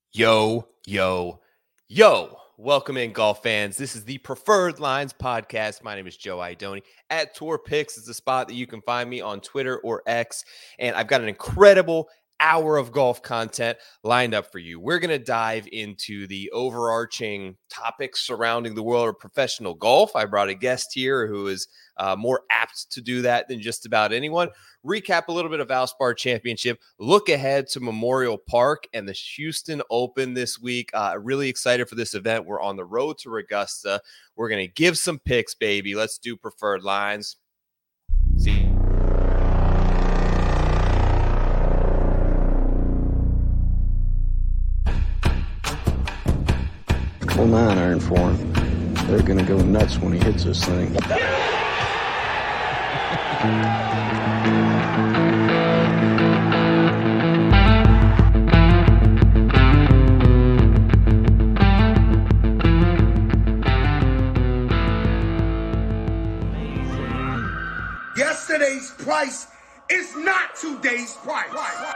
Yo, yo, yo. Welcome in, golf fans. This is the Preferred Lines podcast. My name is Joe Idoni. At Tour Picks is the spot that you can find me on Twitter or X. And I've got an incredible hour of golf content lined up for you. We're going to dive into the overarching topics surrounding the world of professional golf. I brought a guest here who is more apt to do that than just about anyone. Recap a little bit of Valspar Championship, look ahead to Memorial Park and the Houston Open this week. Really excited for this event. We're on the road to Augusta. We're going to give some picks, baby. Let's do Preferred Lines. See. Full 9 iron for him. They're going to go nuts when he hits this thing. Yesterday's price is not today's price.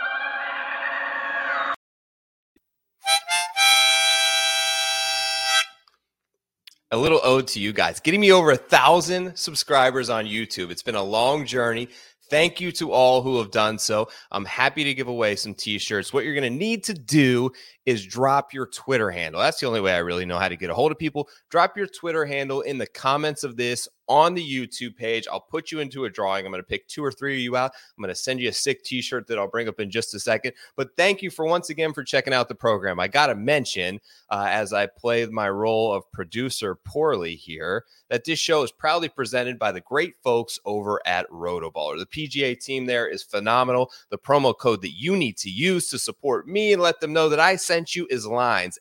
A little ode to you guys, getting me over 1,000 subscribers on YouTube. It's been a long journey. Thank you to all who have done so. I'm happy to give away some t-shirts. What you're going to need to do is drop your Twitter handle. That's the only way I really know how to get a hold of people. Drop your Twitter handle in the comments of this on the YouTube page. I'll put you into a drawing. I'm going to pick 2 or 3 of you out. I'm going to send you a sick t-shirt that I'll bring up in just a second. But thank you for once again for checking out the program. I got to mention, as I play my role of producer poorly here, that this show is proudly presented by the great folks over at Rotoballer. The PGA team there is phenomenal. The promo code that you need to use to support me and let them know that I sent you is LINES,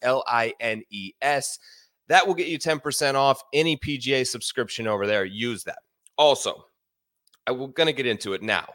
LINES. That will get you 10% off any PGA subscription over there. Use that. Also, we're going to get into it now.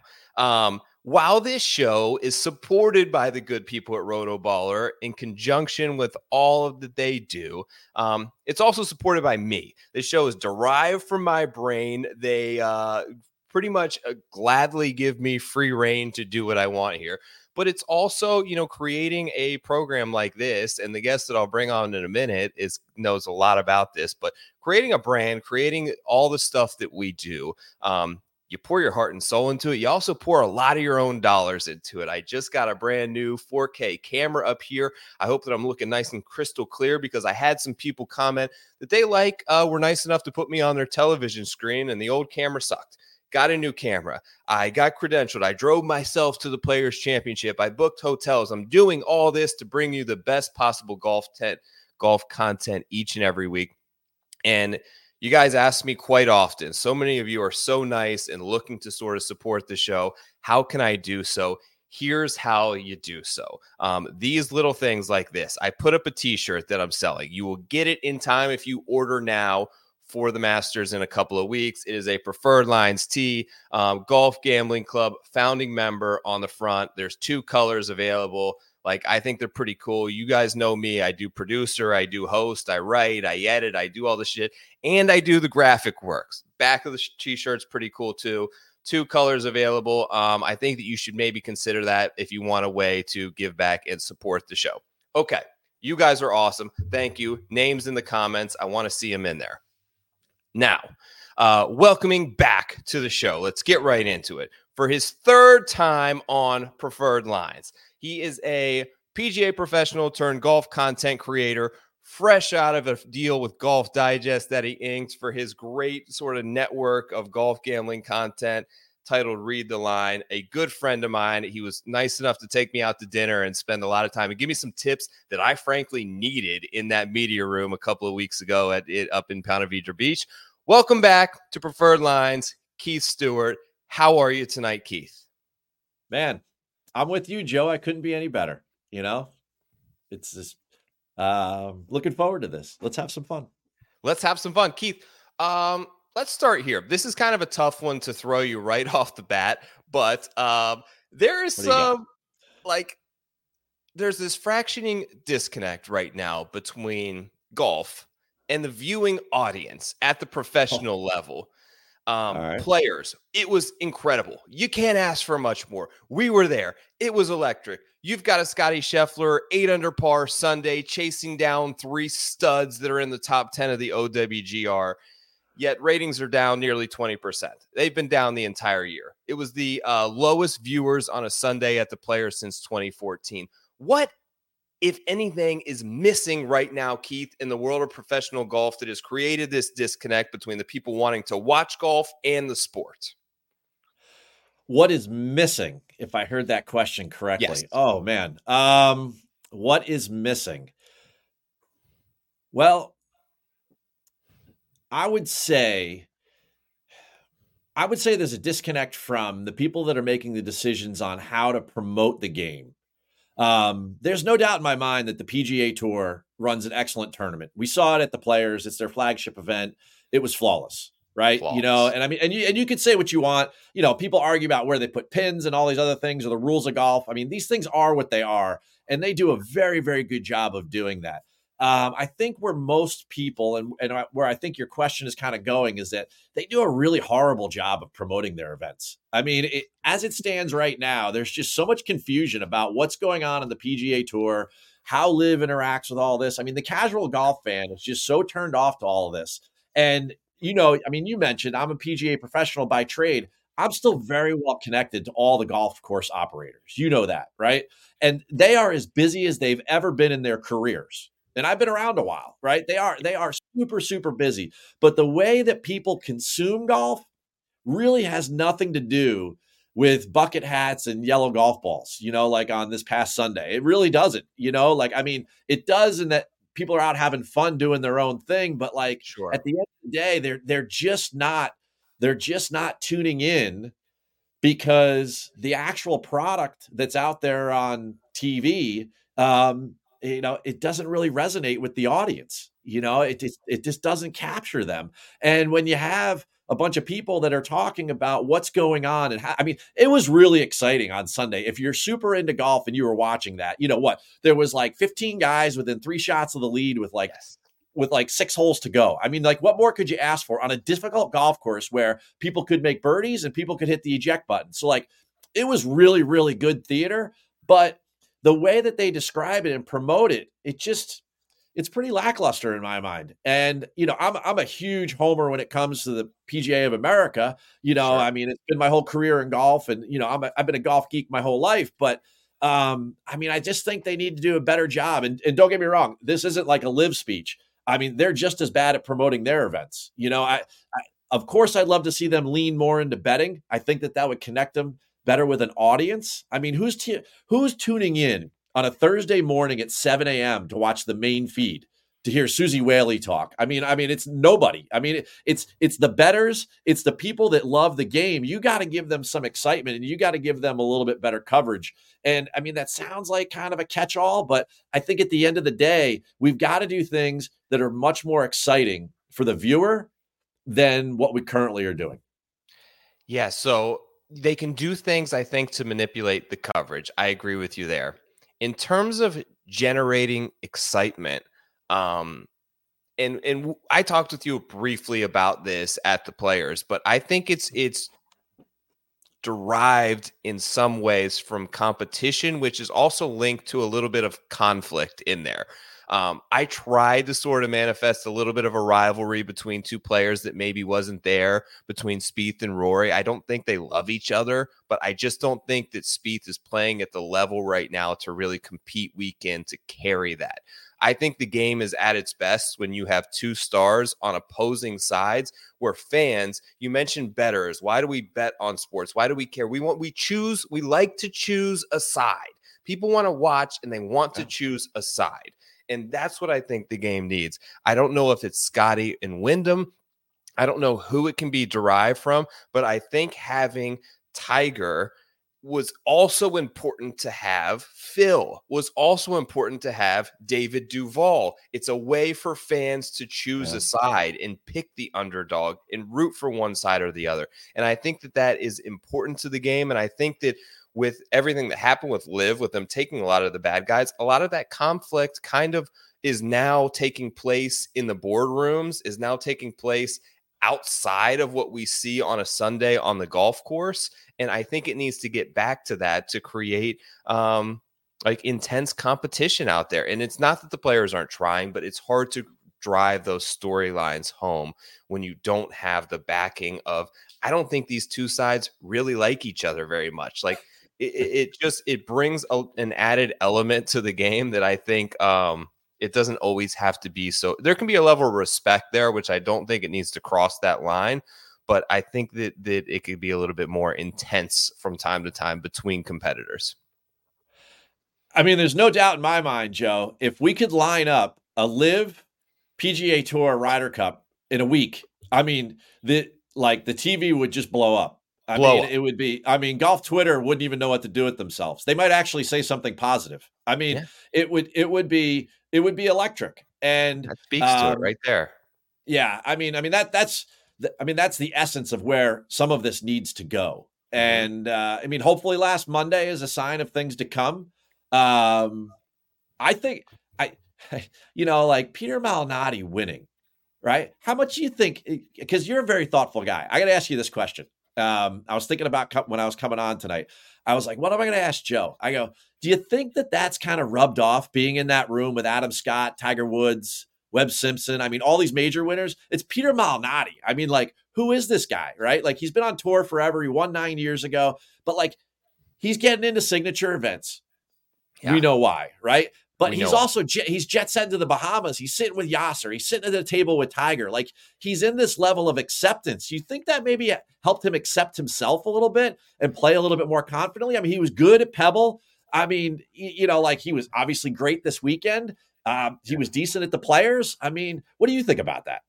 While this show is supported by the good people at Rotoballer in conjunction with all of that they do, it's also supported by me. This show is derived from my brain. They pretty much gladly give me free reign to do what I want here. But it's also, creating a program like this, and the guest that I'll bring on in a minute knows a lot about this, but creating a brand, creating all the stuff that we do, you pour your heart and soul into it. You also pour a lot of your own dollars into it. I just got a brand new 4K camera up here. I hope that I'm looking nice and crystal clear because I had some people comment that they were nice enough to put me on their television screen and the old camera sucked. Got a new camera. I got credentialed. I drove myself to the Players Championship. I booked hotels. I'm doing all this to bring you the best possible golf content each and every week. And you guys ask me quite often, so many of you are so nice and looking to sort of support the show. How can I do so? Here's how you do so. These little things like this. I put up a t-shirt that I'm selling. You will get it in time if you order now for the Masters in a couple of weeks. It is a Preferred Lines tee, Golf Gambling Club founding member on the front. There's 2 colors available. I think they're pretty cool. You guys know me. I do producer, I do host, I write, I edit, I do all the shit, and I do the graphic works. Back of the t-shirt's pretty cool too. 2 colors available. I think that you should maybe consider that if you want a way to give back and support the show. Okay, you guys are awesome. Thank you. Names in the comments. I want to see them in there. Now, welcoming back to the show. Let's get right into it. For his 3rd time on Preferred Lines, he is a PGA professional turned golf content creator, fresh out of a deal with Golf Digest that he inked for his great sort of network of golf gambling content titled Read the Line. A good friend of mine. He was nice enough to take me out to dinner and spend a lot of time and give me some tips that I frankly needed in that media room a couple of weeks ago up in Ponte Vedra Beach. Welcome back to Preferred Lines, Keith Stewart. How are you tonight, Keith? Man, I'm with you, Joe. I couldn't be any better. It's just looking forward to this. Let's have some fun. Keith. Let's start here. This is kind of a tough one to throw you right off the bat, but there is there's this fractioning disconnect right now between golf and the viewing audience at the professional level. All right. Players, it was incredible. You can't ask for much more. We were there. It was electric. You've got a Scotty Scheffler 8 under par Sunday chasing down 3 studs that are in the top 10 of the OWGR. Yet ratings are down nearly 20%. They've been down the entire year. It was the lowest viewers on a Sunday at the Players since 2014. What, if anything, is missing right now, Keith, in the world of professional golf that has created this disconnect between the people wanting to watch golf and the sport? What is missing, if I heard that question correctly? Yes. Oh, man. What is missing? Well, I would say there's a disconnect from the people that are making the decisions on how to promote the game. There's no doubt in my mind that the PGA Tour runs an excellent tournament. We saw it at the Players. It's their flagship event. It was flawless, right? Flawless. You know, and I mean, and you could say what you want. You know, people argue about where they put pins and all these other things or the rules of golf. I mean, these things are what they are, and they do a very, very good job of doing that. I think where most people and where I think your question is kind of going is that they do a really horrible job of promoting their events. I mean, as it stands right now, there's just so much confusion about what's going on in the PGA Tour, how LIV interacts with all this. I mean, the casual golf fan is just so turned off to all of this. And, you know, I mean, you mentioned I'm a PGA professional by trade. I'm still very well connected to all the golf course operators. You know that, right? And they are as busy as they've ever been in their careers. And I've been around a while, right? They are super, super busy. But the way that people consume golf really has nothing to do with bucket hats and yellow golf balls, you know, like on this past Sunday. It really doesn't, you know, like, I mean, it does in that people are out having fun doing their own thing. But like At the end of the day, they're just not tuning in because the actual product that's out there on TV, you know, it doesn't really resonate with the audience. You know, it just doesn't capture them. And when you have a bunch of people that are talking about what's going on and how, I mean, it was really exciting on Sunday. If you're super into golf and you were watching that, you know what? There was like 15 guys within 3 shots of the lead with like 6 holes to go. I mean, like, what more could you ask for on a difficult golf course where people could make birdies and people could hit the eject button? So like, it was really, really good theater, but the way that they describe it and promote it, it's pretty lackluster in my mind. And, you know, I'm a huge homer when it comes to the PGA of America. You know, I mean, it's been my whole career in golf and, you know, I've been a golf geek my whole life, but I mean, I just think they need to do a better job. And don't get me wrong, this isn't like a LIV speech. I mean, they're just as bad at promoting their events. You know, of course, I'd love to see them lean more into betting. I think that would connect them better with an audience. I mean, who's tuning in on a Thursday morning at 7 a.m. to watch the main feed to hear Susie Whaley talk? I mean, it's nobody. I mean, it's the bettors. It's the people that love the game. You got to give them some excitement and you got to give them a little bit better coverage. And I mean, that sounds like kind of a catch-all, but I think at the end of the day, we've got to do things that are much more exciting for the viewer than what we currently are doing. Yeah, so they can do things, I think, to manipulate the coverage. I agree with you there. In terms of generating excitement, and I talked with you briefly about this at the Players, but I think it's derived in some ways from competition, which is also linked to a little bit of conflict in there. I tried to sort of manifest a little bit of a rivalry between 2 players that maybe wasn't there between Spieth and Rory. I don't think they love each other, but I just don't think that Spieth is playing at the level right now to really compete week in to carry that. I think the game is at its best when you have 2 stars on opposing sides where fans, you mentioned bettors. Why do we bet on sports? Why do we care? We like to choose a side. People want to watch and they want to choose a side. And that's what I think the game needs. I don't know if it's Scotty and Wyndham. I don't know who it can be derived from, but I think having Tiger was also important to have. Phil was also important to have David Duval. It's a way for fans to choose a side and pick the underdog and root for one side or the other. And I think that is important to the game. And I think that with everything that happened with LIV, with them taking a lot of the bad guys, a lot of that conflict kind of is now taking place in the boardrooms, is now taking place outside of what we see on a Sunday on the golf course. And I think it needs to get back to that to create like intense competition out there. And it's not that the players aren't trying, but it's hard to drive those storylines home when you don't have the backing of, I don't think these two sides really like each other very much. Like it brings an added element to the game that I think it doesn't always have to be. So there can be a level of respect there, which I don't think it needs to cross that line. But I think that it could be a little bit more intense from time to time between competitors. I mean, there's no doubt in my mind, Joe, if we could line up a LIV PGA Tour Ryder Cup in a week, I mean, the TV would just blow up. It would be, golf Twitter wouldn't even know what to do with themselves. They might actually say something positive. I mean, it would be electric. And that speaks to it right there. Yeah. That's the essence of where some of this needs to go. And hopefully last Monday is a sign of things to come. I think like Peter Malnati winning, right? How much do you think, because you're a very thoughtful guy. I got to ask you this question. I was thinking about when I was coming on tonight, I was like, what am I going to ask Joe? I go, do you think that that's kind of rubbed off being in that room with Adam Scott, Tiger Woods, Webb Simpson? I mean, all these major winners, it's Peter Malnati. I mean, like, who is this guy, right? Like, he's been on tour forever. He won 9 years ago, but like, he's getting into signature events. Yeah. We know why, right? But he's also he's jet set to the Bahamas. He's sitting with Yasser. He's sitting at the table with Tiger. Like, he's in this level of acceptance. You think that maybe helped him accept himself a little bit and play a little bit more confidently? I mean, he was good at Pebble. I mean, like, he was obviously great this weekend. He was decent at the Players. I mean, what do you think about that?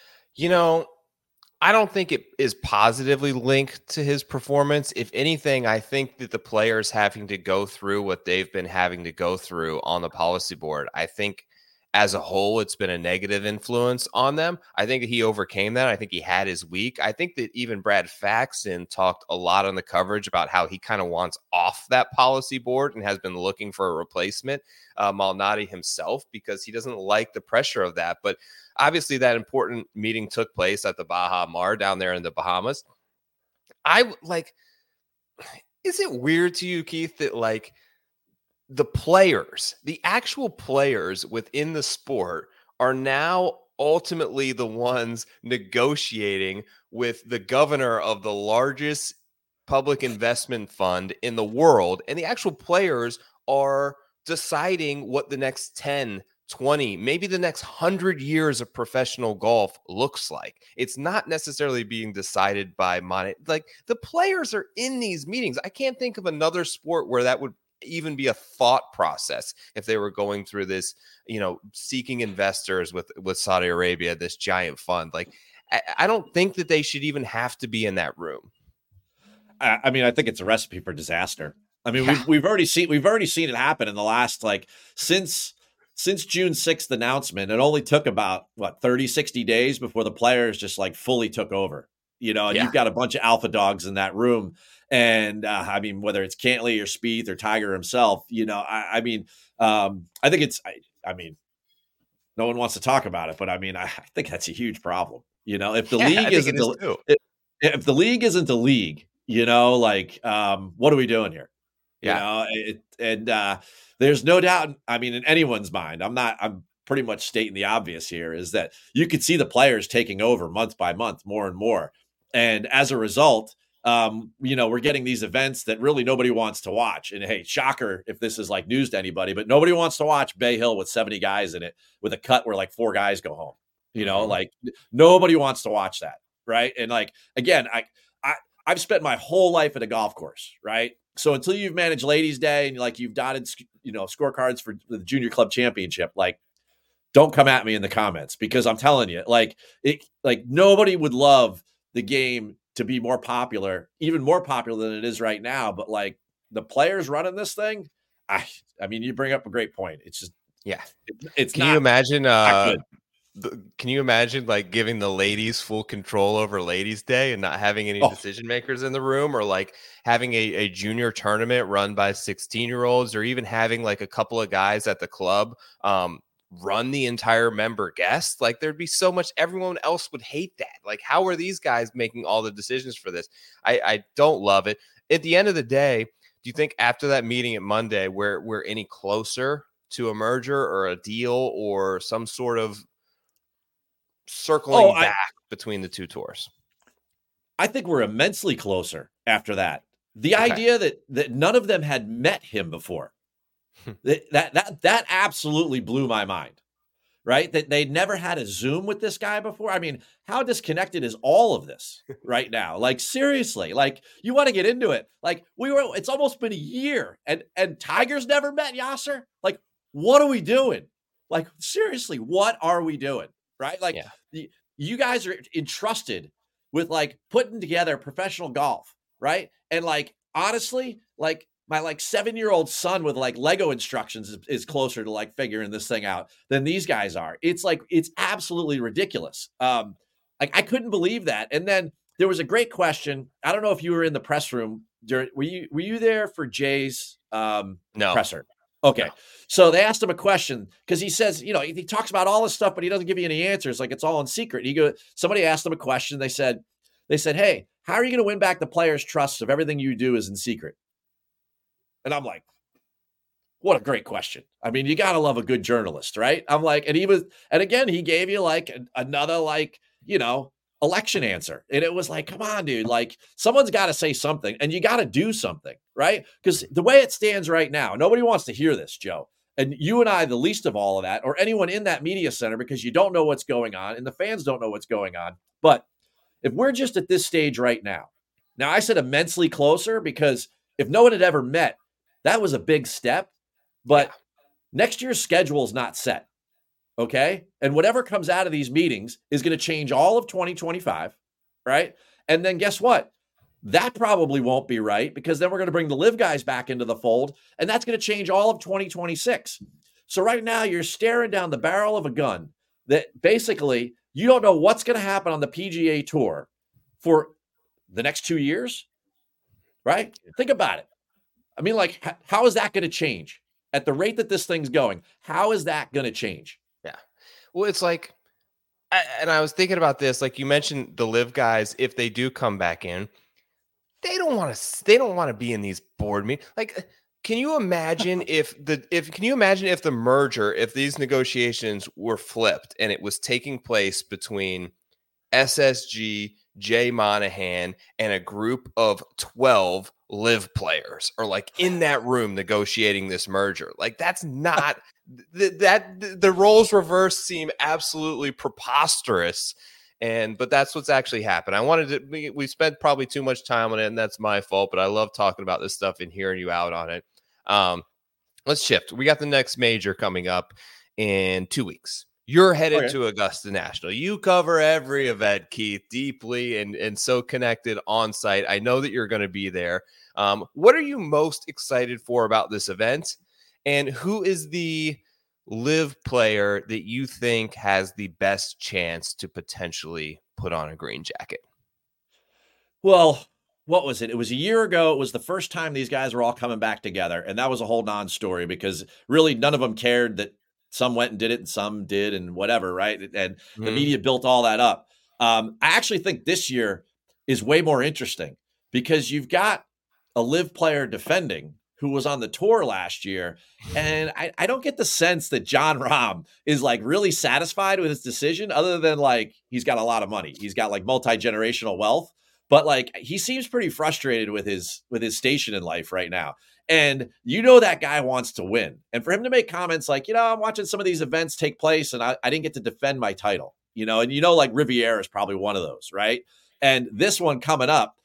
I don't think it is positively linked to his performance. If anything, I think that the players having to go through what they've been having to go through on the policy board, I think as a whole, it's been a negative influence on them. I think that he overcame that. I think he had his week. I think that even Brad Faxon talked a lot on the coverage about how he kind of wants off that policy board and has been looking for a replacement, Malnati himself, because he doesn't like the pressure of that. But obviously, that important meeting took place at the Baha Mar down there in the Bahamas. Is it weird to you, Keith, that like the players, the actual players within the sport are now ultimately the ones negotiating with the governor of the largest public investment fund in the world, and the actual players are deciding what the next 10, 20, maybe the next 100 years of professional golf looks like. It's not necessarily being decided by money. Like, the players are in these meetings. I can't think of another sport where that would even be a thought process if they were going through this, seeking investors with Saudi Arabia, this giant fund. Like, I don't think that they should even have to be in that room. I mean, I think it's a recipe for disaster. I mean, we've already seen it happen in the last, like, since June 6th announcement. It only took about 30, 60 days before the players just like fully took over, and you've got a bunch of alpha dogs in that room. And I mean, whether it's Cantlay or Spieth or Tiger himself, I think no one wants to talk about it, but I mean, I think that's a huge problem. If the league if the league isn't a league, what are we doing here? There's no doubt. I mean, in anyone's mind, I'm pretty much stating the obvious here, is that you could see the players taking over month by month, more and more. And as a result, we're getting these events that really nobody wants to watch. And hey, shocker if this is like news to anybody, but nobody wants to watch Bay Hill with 70 guys in it with a cut where like 4 guys go home. Like, nobody wants to watch that. Right. And like, again, I've spent my whole life at a golf course. Right. So until you've managed Ladies' Day and like you've dotted, scorecards for the Junior Club Championship, like, don't come at me in the comments, because I'm telling you, like, nobody would love the game to be more popular, even more popular than it is right now. But like, the players running this thing, I mean, you bring up a great point. It's just, it's Can you imagine? Can you imagine like giving the ladies full control over Ladies' Day and not having any decision makers in the room, or like having a junior tournament run by 16-year-olds, or even having like a couple of guys at the club run the entire member guest? Like, there'd be so much, everyone else would hate that. Like, how are these guys making all the decisions for this? I don't love it. At the end of the day, do you think after that meeting at Monday, we're any closer to a merger or a deal or some sort of circling back between the two tours? I think we're immensely closer after that. The idea that none of them had met him before, that absolutely blew my mind, right? That they'd never had a Zoom with this guy before. I mean, how disconnected is all of this right now? Like, seriously, like, you want to get into it. Like, it's almost been a year and Tiger's never met Yasser. Like, what are we doing? Like, seriously, what are we doing? Right? Like, you guys are entrusted with like putting together professional golf, right? And like, honestly, like my 7-year-old son with like Lego instructions is closer to like figuring this thing out than these guys are. It's like, it's absolutely ridiculous. Like, I couldn't believe that. And then there was a great question. I don't know if you were in the press room were you there for Jay's presser? Okay. No. So they asked him a question because he says, he talks about all this stuff, but he doesn't give you any answers. Like, it's all in secret. Somebody asked him a question. They said, hey, how are you going to win back the players' trust if everything you do is in secret? And I'm like, what a great question. I mean, you got to love a good journalist, right? I'm like, and again, he gave you like another, like, election answer. And it was like, come on, dude, like, someone's got to say something and you got to do something, right? Because the way it stands right now, nobody wants to hear this, Joe. And you and I, the least of all of that, or anyone in that media center, because you don't know what's going on and the fans don't know what's going on. But if we're just at this stage right now I said immensely closer because if no one had ever met, that was a big step. But next year's schedule is not set. Okay. And whatever comes out of these meetings is going to change all of 2025. Right. And then guess what? That probably won't be right because then we're going to bring the live guys back into the fold and that's going to change all of 2026. So right now you're staring down the barrel of a gun that basically you don't know what's going to happen on the PGA Tour for the next 2 years. Right. Think about it. I mean, like, how is that going to change at the rate that this thing's going? How is that going to change? Yeah. Well, it's like, and I was thinking about this, like you mentioned the live guys, if they do come back in, they don't want to be in these board meetings. Like, can you imagine if the merger, if these negotiations were flipped and it was taking place between SSG, Jay Monahan, and a group of 12 live players are like in that room negotiating this merger? Like, that's not the roles reversed seem absolutely preposterous. But that's what's actually happened. We spent probably too much time on it, and that's my fault, but I love talking about this stuff and hearing you out on it. Let's shift. We got the next major coming up in 2 weeks. You're headed to Augusta National. You cover every event, Keith, deeply and so connected on site. I know that you're going to be there. What are you most excited for about this event? And who is the live player that you think has the best chance to potentially put on a green jacket? Well, what was it? It was a year ago. It was the first time these guys were all coming back together. And that was a whole non-story because really none of them cared that some went and did it and some did and whatever, right? And the media built all that up. I actually think this year is way more interesting because you've got a live player defending who was on the tour last year. And I don't get the sense that Jon Rahm is like really satisfied with his decision other than like, he's got a lot of money. He's got like multi-generational wealth, but like he seems pretty frustrated with his station in life right now. And that guy wants to win. And for him to make comments like, I'm watching some of these events take place and I didn't get to defend my title, and like Riviera is probably one of those, right? And this one coming up,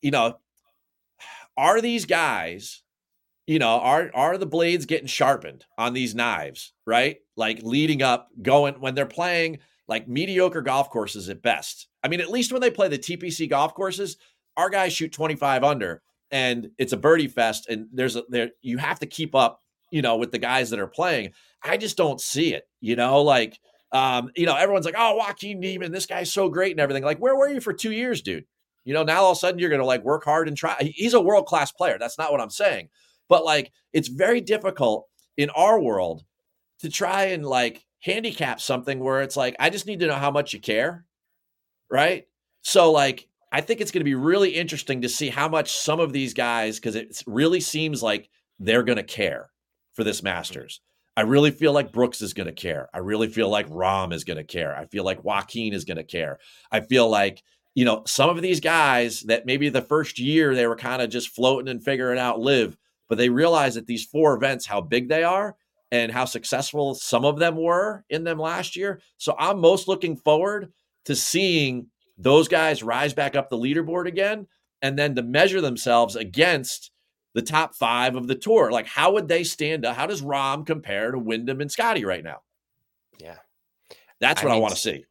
are these guys, are the blades getting sharpened on these knives, right? Like leading up, going when they're playing like mediocre golf courses at best. I mean, at least when they play the TPC golf courses, our guys shoot 25 under. And it's a birdie fest, and you have to keep up, with the guys that are playing. I just don't see it, everyone's like, oh, Joaquin Niemann, this guy's so great and everything. Like, where were you for 2 years, dude? Now all of a sudden you're going to like work hard and try. He's a world-class player. That's not what I'm saying. But like, it's very difficult in our world to try and like handicap something where it's like, I just need to know how much you care. Right. So like, I think it's going to be really interesting to see how much some of these guys, because it really seems like they're going to care for this Masters. I really feel like Brooks is going to care. I really feel like Rahm is going to care. I feel like Joaquin is going to care. I feel like, some of these guys that maybe the first year they were kind of just floating and figuring out live, but they realize that these 4 events, how big they are and how successful some of them were in them last year. So I'm most looking forward to seeing those guys rise back up the leaderboard again, and then to measure themselves against the top 5 of the tour. Like, how would they stand up? How does Rahm compare to Wyndham and Scotty right now? Yeah. That's what I want to see.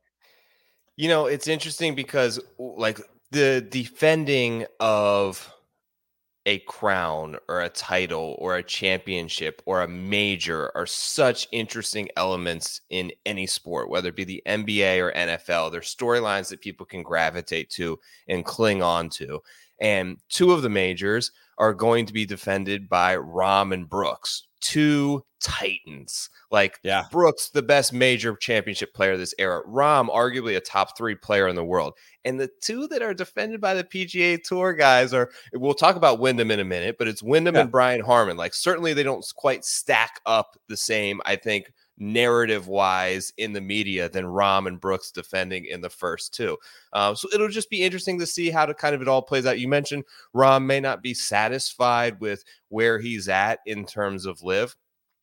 It's interesting because like the defending of a crown or a title or a championship or a major are such interesting elements in any sport, whether it be the NBA or NFL. They're storylines that people can gravitate to and cling on to. And 2 of the majors are going to be defended by Rahm and Brooks, 2 titans. Like, yeah. Brooks, the best major championship player of this era. Rahm, arguably a top 3 player in the world. And the 2 that are defended by the PGA Tour guys we'll talk about Wyndham in a minute, but it's Wyndham and Brian Harman. Like, certainly they don't quite stack up the same, I think, narrative-wise in the media than Rahm and Brooks defending in the first 2. So it'll just be interesting to see how it all plays out. You mentioned Rahm may not be satisfied with where he's at in terms of live.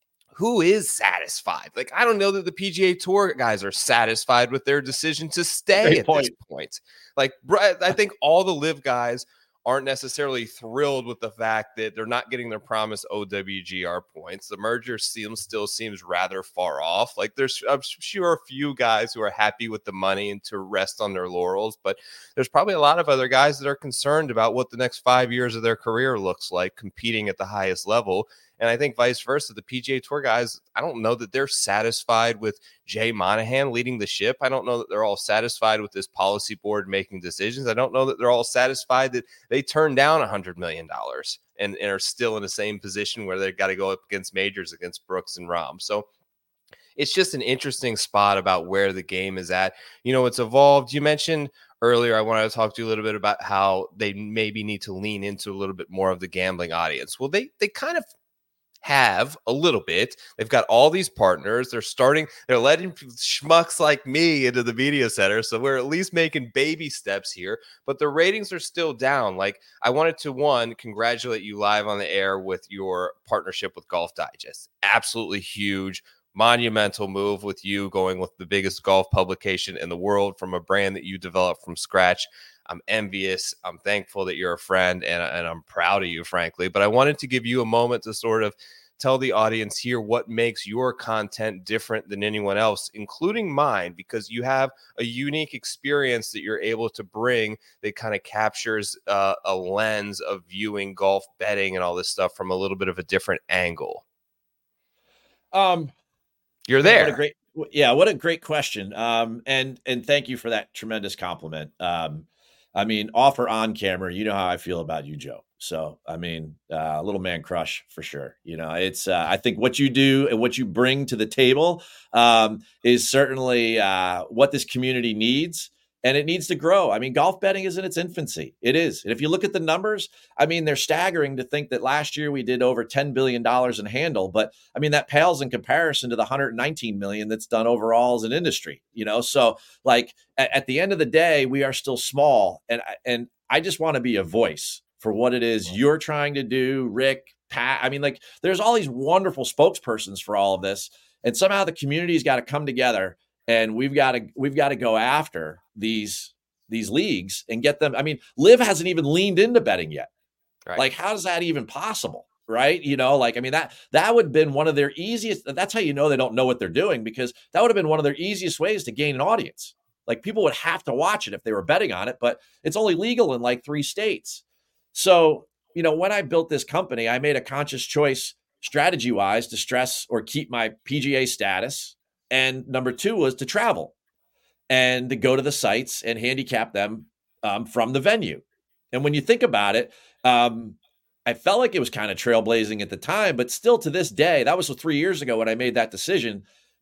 Who is satisfied? Like, I don't know that the PGA Tour guys are satisfied with their decision to stay at this point. Like, I think all the live guys aren't necessarily thrilled with the fact that they're not getting their promised OWGR points. The merger still seems rather far off. Like, I'm sure a few guys who are happy with the money and to rest on their laurels, but there's probably a lot of other guys that are concerned about what the next 5 years of their career looks like competing at the highest level. And I think vice versa, the PGA Tour guys, I don't know that they're satisfied with Jay Monahan leading the ship. I don't know that they're all satisfied with this policy board making decisions. I don't know that they're all satisfied that they turned down $100 million and are still in the same position where they've got to go up against majors against Brooks and Rahm. So it's just an interesting spot about where the game is at. It's evolved. You mentioned earlier, I wanted to talk to you a little bit about how they maybe need to lean into a little bit more of the gambling audience. Well, they kind of have a little bit. They've got all these partners. They're letting schmucks like me into the media center. So we're at least making baby steps here, but the ratings are still down. Like, I wanted to congratulate you live on the air with your partnership with Golf Digest. Absolutely huge, monumental move with you going with the biggest golf publication in the world from a brand that you developed from scratch. I'm envious. I'm thankful that you're a friend, and I'm proud of you, frankly. But I wanted to give you a moment to sort of tell the audience here what makes your content different than anyone else, including mine, because you have a unique experience that you're able to bring that kind of captures a lens of viewing golf betting and all this stuff from a little bit of a different angle. You're there. What a great question. And thank you for that tremendous compliment. Off or on camera, you know how I feel about you, Joe. So, a little man crush for sure. It's, I think what you do and what you bring to the table is certainly what this community needs. And it needs to grow. Golf betting is in its infancy. It is. And if you look at the numbers, they're staggering to think that last year we did over $10 billion in handle. But that pales in comparison to the $119 million that's done overall as an industry, So like at the end of the day, we are still small. And I just want to be a voice for what it is you're trying to do, Rick, Pat. There's all these wonderful spokespersons for all of this. And somehow the community's got to come together. And we've got to go after these leagues and get them. Liv hasn't even leaned into betting yet. Right. Like, how is that even possible? Right. That would have been one of their easiest. That's how they don't know what they're doing, because that would have been one of their easiest ways to gain an audience. Like, people would have to watch it if they were betting on it, but it's only legal in like 3 states. So, when I built this company, I made a conscious choice strategy wise to stress or keep my PGA status. And number 2 was to travel and to go to the sites and handicap them from the venue. And when you think about it, I felt like it was kind of trailblazing at the time, but still to this day, that was 3 years ago when I made that decision. But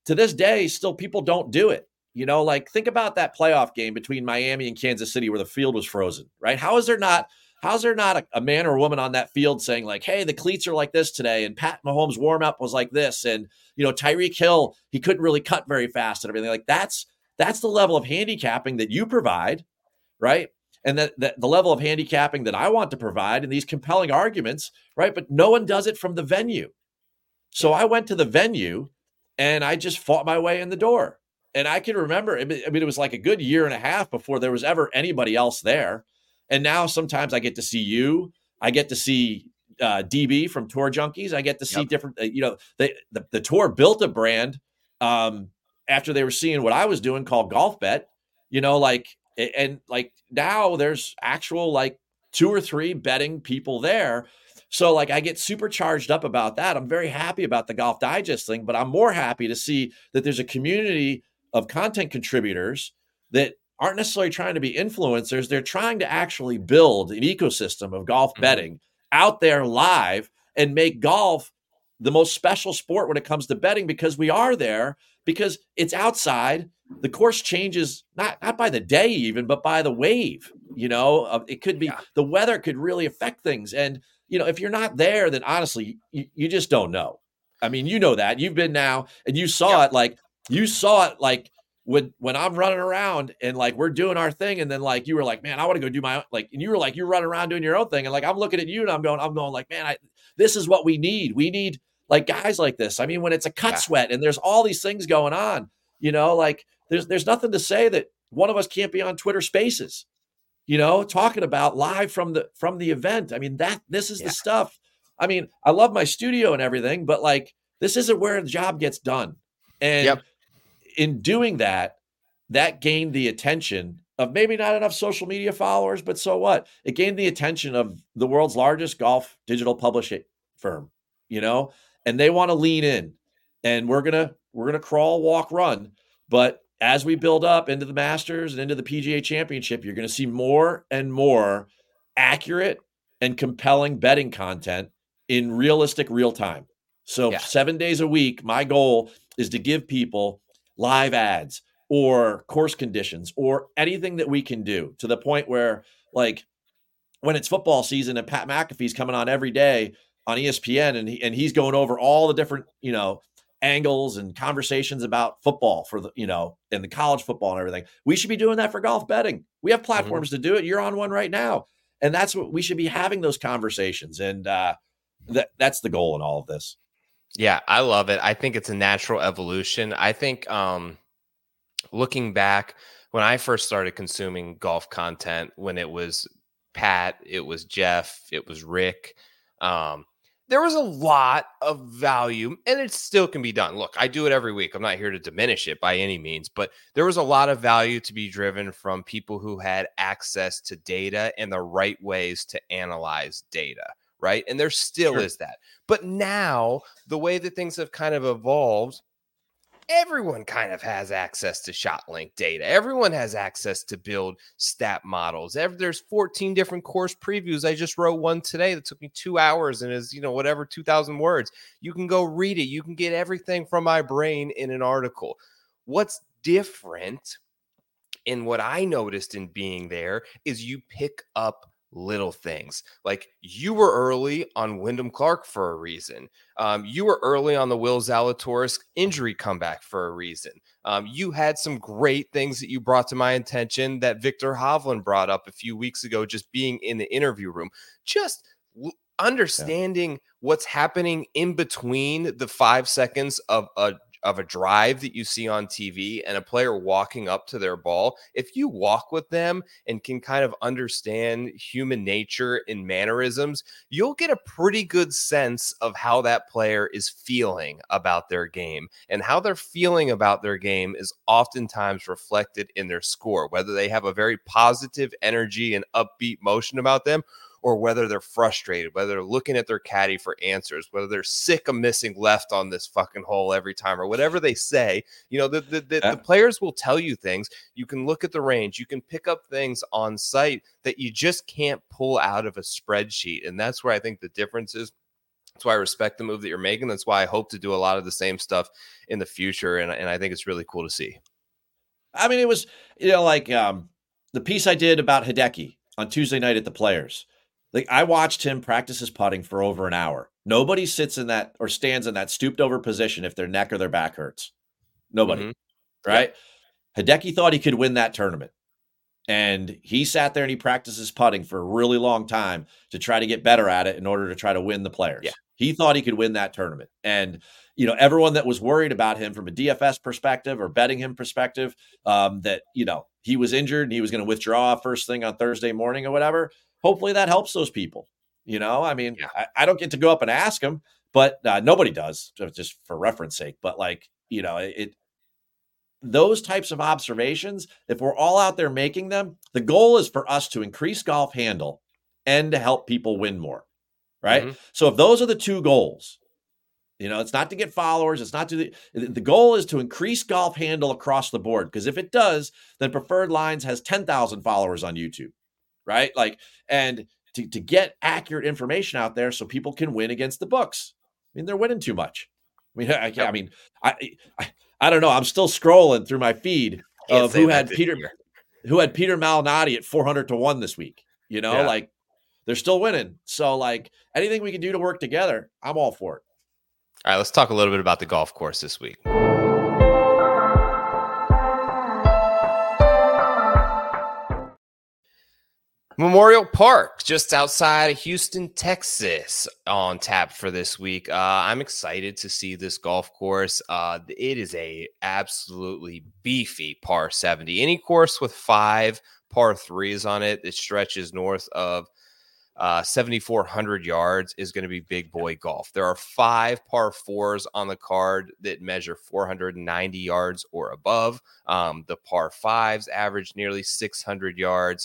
to this day, still people don't do it. Like think about that playoff game between Miami and Kansas City where the field was frozen, right? How's there not a man or a woman on that field saying like, hey, the cleats are like this today, and Pat Mahomes' warm-up was like this, and Tyreek Hill, he couldn't really cut very fast and everything. Like that's the level of handicapping that you provide, right? And that the level of handicapping that I want to provide in these compelling arguments, right? But no one does it from the venue. So I went to the venue and I just fought my way in the door. And I can remember, it was like a good year and a half before there was ever anybody else there. And now sometimes I get to see you. I get to see DB from Tour Junkies. I get to see different, the Tour built a brand after they were seeing what I was doing called Golf Bet, and like now there's actual like 2 or 3 betting people there. So like I get super charged up about that. I'm very happy about the Golf Digest thing, but I'm more happy to see that there's a community of content contributors that aren't necessarily trying to be influencers. They're trying to actually build an ecosystem of golf betting out there live and make golf the most special sport when it comes to betting, because we are there, because it's outside. The course changes not by the day even, but by the wave. It could be the weather could really affect things. And, if you're not there, then honestly, you just don't know. I mean, that you've been now and you saw it like when I'm running around and like we're doing our thing, and then like you were like, man, I want to go do my like, and you were like, you're running around doing your own thing, and like I'm looking at you and I'm going like, man, this is what we need. We need like guys like this. I mean, when it's a cut sweat and there's all these things going on, like there's nothing to say that one of us can't be on Twitter Spaces, talking about live from the event. I mean, this is the stuff. I mean, I love my studio and everything, but like this isn't where the job gets done. And in doing that gained the attention of maybe not enough social media followers, but so what? It gained the attention of the world's largest golf digital publishing firm, and they want to lean in, and we're going to crawl, walk, run. But as we build up into the Masters and into the PGA Championship, you're going to see more and more accurate and compelling betting content in realistic real time. So 7 days a week, my goal is to give people live ads or course conditions or anything that we can do, to the point where like when it's football season and Pat McAfee's coming on every day on ESPN and he's going over all the different, angles and conversations about football for the, and the college football and everything. We should be doing that for golf betting. We have platforms to do it. You're on one right now. And that's what we should be having, those conversations. And that's the goal in all of this. Yeah, I love it. I think it's a natural evolution. I think looking back, when I first started consuming golf content, when it was Pat, it was Jeff, it was Rick, there was a lot of value, and it still can be done. Look, I do it every week. I'm not here to diminish it by any means, but there was a lot of value to be driven from people who had access to data and the right ways to analyze data, right? And there still is that. But now, the way that things have kind of evolved, everyone kind of has access to ShotLink data. Everyone has access to build stat models. There's 14 different course previews. I just wrote one today that took me 2 hours and is, 2,000 words. You can go read it. You can get everything from my brain in an article. What's different in what I noticed in being there is you pick up little things. Like you were early on Wyndham Clark for a reason. You were early on the Will Zalatoris injury comeback for a reason. You had some great things that you brought to my attention that Victor Hovland brought up a few weeks ago, just being in the interview room, just understanding what's happening in between the 5 seconds of a drive that you see on TV and a player walking up to their ball. If you walk with them and can kind of understand human nature and mannerisms, you'll get a pretty good sense of how that player is feeling about their game. And how they're feeling about their game is oftentimes reflected in their score, whether they have a very positive energy and upbeat motion about them, or whether they're frustrated, whether they're looking at their caddy for answers, whether they're sick of missing left on this fucking hole every time, or whatever they say. The players will tell you things. You can look at the range. You can pick up things on site that you just can't pull out of a spreadsheet. And that's where I think the difference is. That's why I respect the move that you're making. That's why I hope to do a lot of the same stuff in the future. And I think it's really cool to see. I mean, it was, like the piece I did about Hideki on Tuesday night at the Players. Like, I watched him practice his putting for over an hour. Nobody sits in that or stands in that stooped over position if their neck or their back hurts. Nobody, right? Yep. Hideki thought he could win that tournament. And he sat there and he practiced his putting for a really long time to try to get better at it in order to try to win the Players. Yeah. He thought he could win that tournament. And, everyone that was worried about him from a DFS perspective or betting him perspective, that, he was injured and he was going to withdraw first thing on Thursday morning or whatever. Hopefully that helps those people. I mean, I don't get to go up and ask him, but nobody does, just for reference sake. But those types of observations, if we're all out there making them, the goal is for us to increase golf handle and to help people win more, right? Mm-hmm. So if those are the two goals, it's not to get followers. It's not to the goal is to increase golf handle across the board. Because if it does, then Preferred Lines has 10,000 followers on YouTube, right? And to get accurate information out there so people can win against the books. I mean, they're winning too much. I don't know. I'm still scrolling through my feed of who had Peter Malnati at 400-1 this week. They're still winning. So anything we can do to work together, I'm all for it. All right, let's talk a little bit about the golf course this week. Memorial Park, just outside of Houston, Texas, on tap for this week. I'm excited to see this golf course. It is a absolutely beefy par 70. Any course with 5 par 3s on it that stretches north of 7,400 yards is going to be big boy golf. There are 5 par 4s on the card that measure 490 yards or above. The par 5s average nearly 600 yards.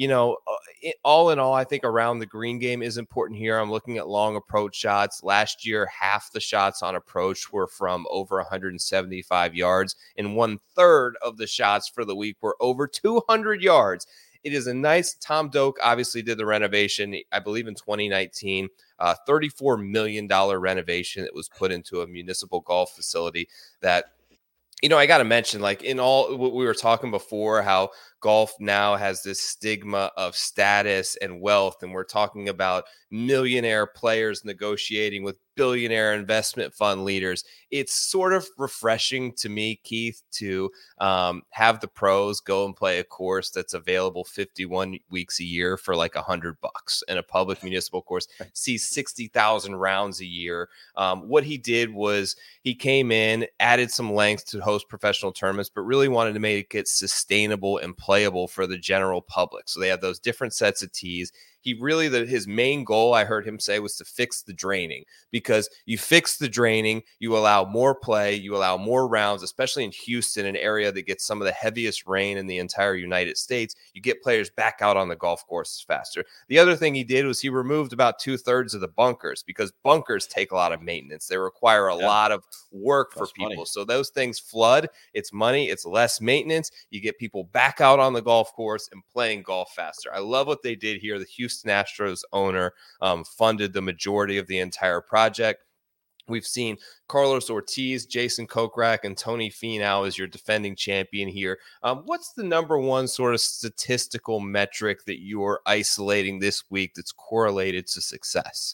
All in all, I think around the green game is important here. I'm looking at long approach shots. Last year, half the shots on approach were from over 175 yards, and 1/3 of the shots for the week were over 200 yards. It is a nice, Tom Doak obviously did the renovation, I believe in 2019, $34 million renovation that was put into a municipal golf facility that, I got to mention, in all what we were talking before, how golf now has this stigma of status and wealth. And we're talking about millionaire players negotiating with billionaire investment fund leaders. It's sort of refreshing to me, Keith, to have the pros go and play a course that's available 51 weeks a year for $100, and a public municipal course sees 60,000 rounds a year. What he did was he came in, added some length to host professional tournaments, but really wanted to make it sustainable and playable for the general public. So they have those different sets of tees. He really, his main goal, I heard him say, was to fix the draining, because you fix the draining, you allow more play, you allow more rounds, especially in Houston, an area that gets some of the heaviest rain in the entire United States. You get players back out on the golf courses faster. The other thing he did was he removed about 2/3 of the bunkers, because bunkers take a lot of maintenance. They require a lot of work for people. Money. So those things flood. It's money. It's less maintenance. You get people back out on the golf course and playing golf faster. I love what they did here. The Houston Astros owner funded the majority of the entire project. We've seen Carlos Ortiz, Jason Kokrak, and Tony Finau as your defending champion here. What's the number one sort of statistical metric that you're isolating this week that's correlated to success?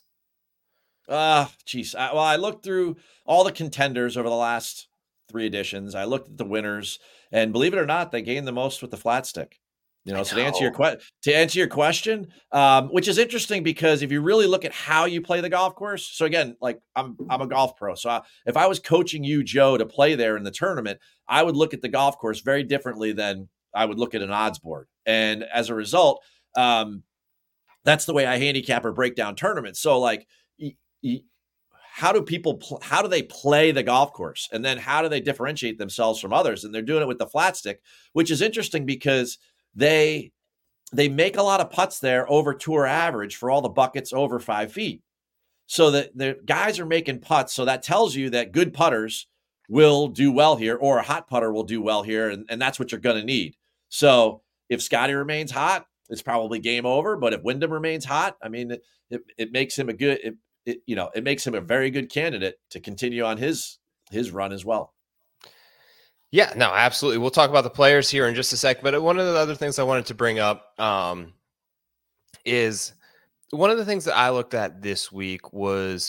I looked through all the contenders over the last 3 editions. I looked at the winners, and believe it or not, they gained the most with the flat stick. So to answer your question, which is interesting, because if you really look at how you play the golf course, so again, I'm a golf pro. So if I was coaching you, Joe, to play there in the tournament, I would look at the golf course very differently than I would look at an odds board. And as a result, that's the way I handicap or break down tournaments. So how do they play the golf course? And then how do they differentiate themselves from others? And they're doing it with the flat stick, which is interesting because they make a lot of putts there over tour average for all the buckets over 5 feet. So that the guys are making putts. So that tells you that good putters will do well here, or a hot putter will do well here. And that's what you're going to need. So if Scotty remains hot, it's probably game over. But if Wyndham remains hot, I mean, it makes him it makes him a very good candidate to continue on his run as well. Yeah, no, absolutely. We'll talk about the players here in just a sec. But one of the other things I wanted to bring up is one of the things that I looked at this week was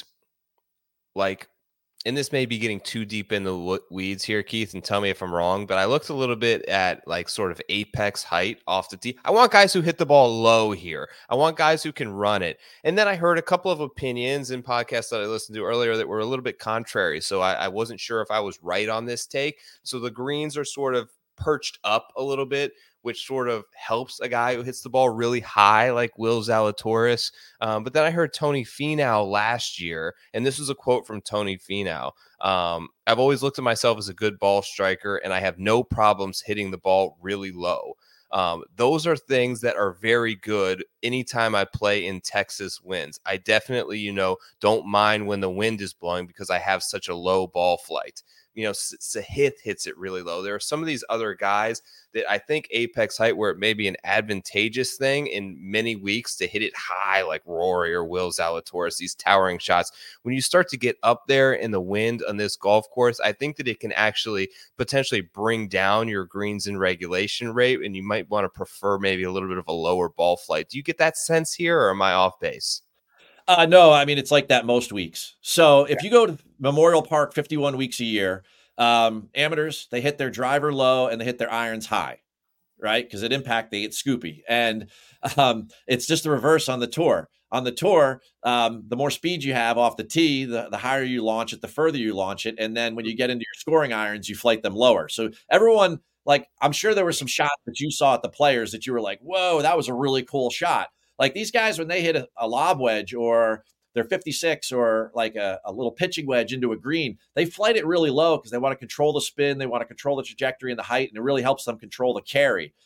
like, and this may be getting too deep in the weeds here, Keith, and tell me if I'm wrong, but I looked a little bit at like sort of apex height off the tee. I want guys who hit the ball low here. I want guys who can run it. And then I heard a couple of opinions in podcasts that I listened to earlier that were a little bit contrary. So I wasn't sure if I was right on this take. So the greens are sort of perched up a little bit, which sort of helps a guy who hits the ball really high like Will Zalatoris. But then I heard Tony Finau last year, and this was a quote from Tony Finau. I've always looked at myself as a good ball striker, and I have no problems hitting the ball really low. Those are things that are very good anytime I play in Texas winds. I definitely, don't mind when the wind is blowing because I have such a low ball flight. Sahith hits it really low. There are some of these other guys that I think apex height, where it may be an advantageous thing in many weeks to hit it high like Rory or Will Zalatoris, these towering shots. When you start to get up there in the wind on this golf course, I think that it can actually potentially bring down your greens in regulation rate, and you might want to prefer maybe a little bit of a lower ball flight. Do you get that sense here, or am I off base? No, I mean, it's like that most weeks. So if you go to Memorial Park 51 weeks a year, amateurs, they hit their driver low and they hit their irons high, right? Because at impact, they get scoopy. And it's just the reverse on the tour. On the tour, the more speed you have off the tee, the higher you launch it, the further you launch it. And then when you get into your scoring irons, you flight them lower. So everyone, like, I'm sure there were some shots that you saw at the Players that you were like, whoa, that was a really cool shot. Like these guys, when they hit a lob wedge or they're 56 or like a little pitching wedge into a green, they flight it really low because they want to control the spin. They want to control the trajectory and the height, and it really helps them control the carry.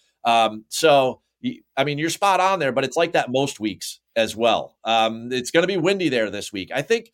So, I mean, you're spot on there, but it's like that most weeks as well. It's going to be windy there this week. I think,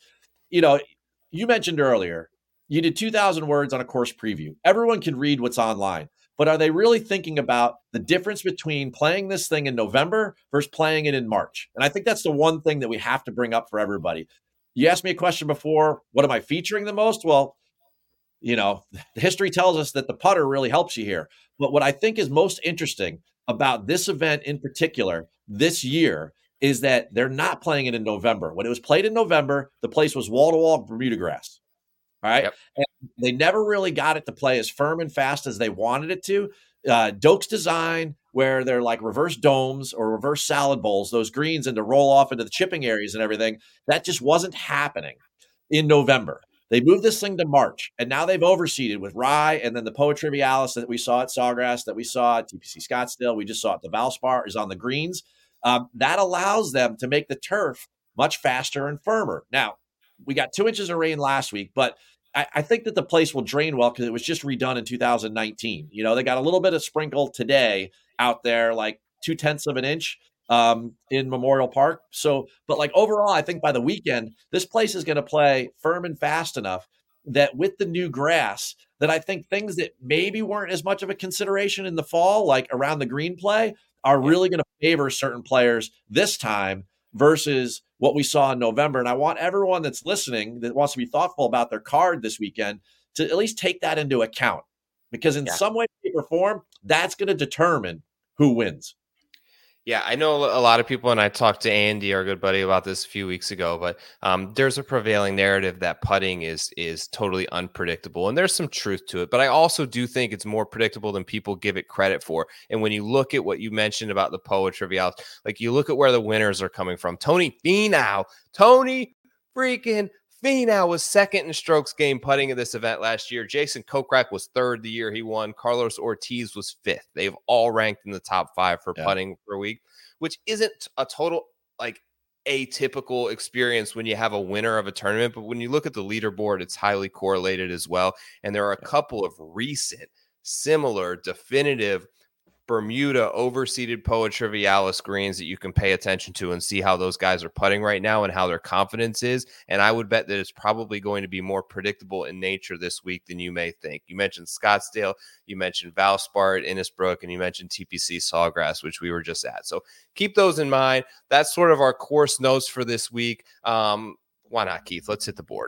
you mentioned earlier, you did 2,000 words on a course preview. Everyone can read what's online. But are they really thinking about the difference between playing this thing in November versus playing it in March? And I think that's the one thing that we have to bring up for everybody. You asked me a question before, what am I featuring the most? Well, the history tells us that the putter really helps you here. But what I think is most interesting about this event in particular this year is that they're not playing it in November. When it was played in November, the place was wall-to-wall Bermuda grass. All right. Yep. And they never really got it to play as firm and fast as they wanted it to. Doak's design, where they're like reverse domes or reverse salad bowls, those greens, and to roll off into the chipping areas and everything, that just wasn't happening in November. They moved this thing to March, and now they've overseeded with Rye and then the Poa Trivialis that we saw at Sawgrass, that we saw at TPC Scottsdale, we just saw at the Valspar is on the greens. That allows them to make the turf much faster and firmer. Now, we got 2 inches of rain last week, but I think that the place will drain well because it was just redone in 2019. They got a little bit of sprinkle today out there, like 0.2 of an inch in Memorial Park. So, but like overall, I think by the weekend, this place is going to play firm and fast enough that with the new grass, that I think things that maybe weren't as much of a consideration in the fall, like around the green play, are really going to favor certain players this time versus what we saw in November. And I want everyone that's listening that wants to be thoughtful about their card this weekend to at least take that into account, because in some way, shape, or form, that's going to determine who wins. Yeah, I know a lot of people, and I talked to Andy, our good buddy, about this a few weeks ago, but there's a prevailing narrative that putting is totally unpredictable, and there's some truth to it, but I also do think it's more predictable than people give it credit for. And when you look at what you mentioned about the Poa Trivialis, like you look at where the winners are coming from. Tony freaking Finau was second in strokes gained putting in this event last year. Jason Kokrak was third the year he won. Carlos Ortiz was fifth. They've all ranked in the top 5 for putting per week, which isn't a total like atypical experience when you have a winner of a tournament. But when you look at the leaderboard, it's highly correlated as well. And there are a couple of recent, similar, definitive Bermuda overseeded Poa Trivialis greens that you can pay attention to and see how those guys are putting right now and how their confidence is. And I would bet that it's probably going to be more predictable in nature this week than you may think. You mentioned Scottsdale, you mentioned Valspar at Innisbrook, and you mentioned TPC Sawgrass, which we were just at. So keep those in mind. That's sort of our course notes for this week. Why not, Keith? Let's hit the board.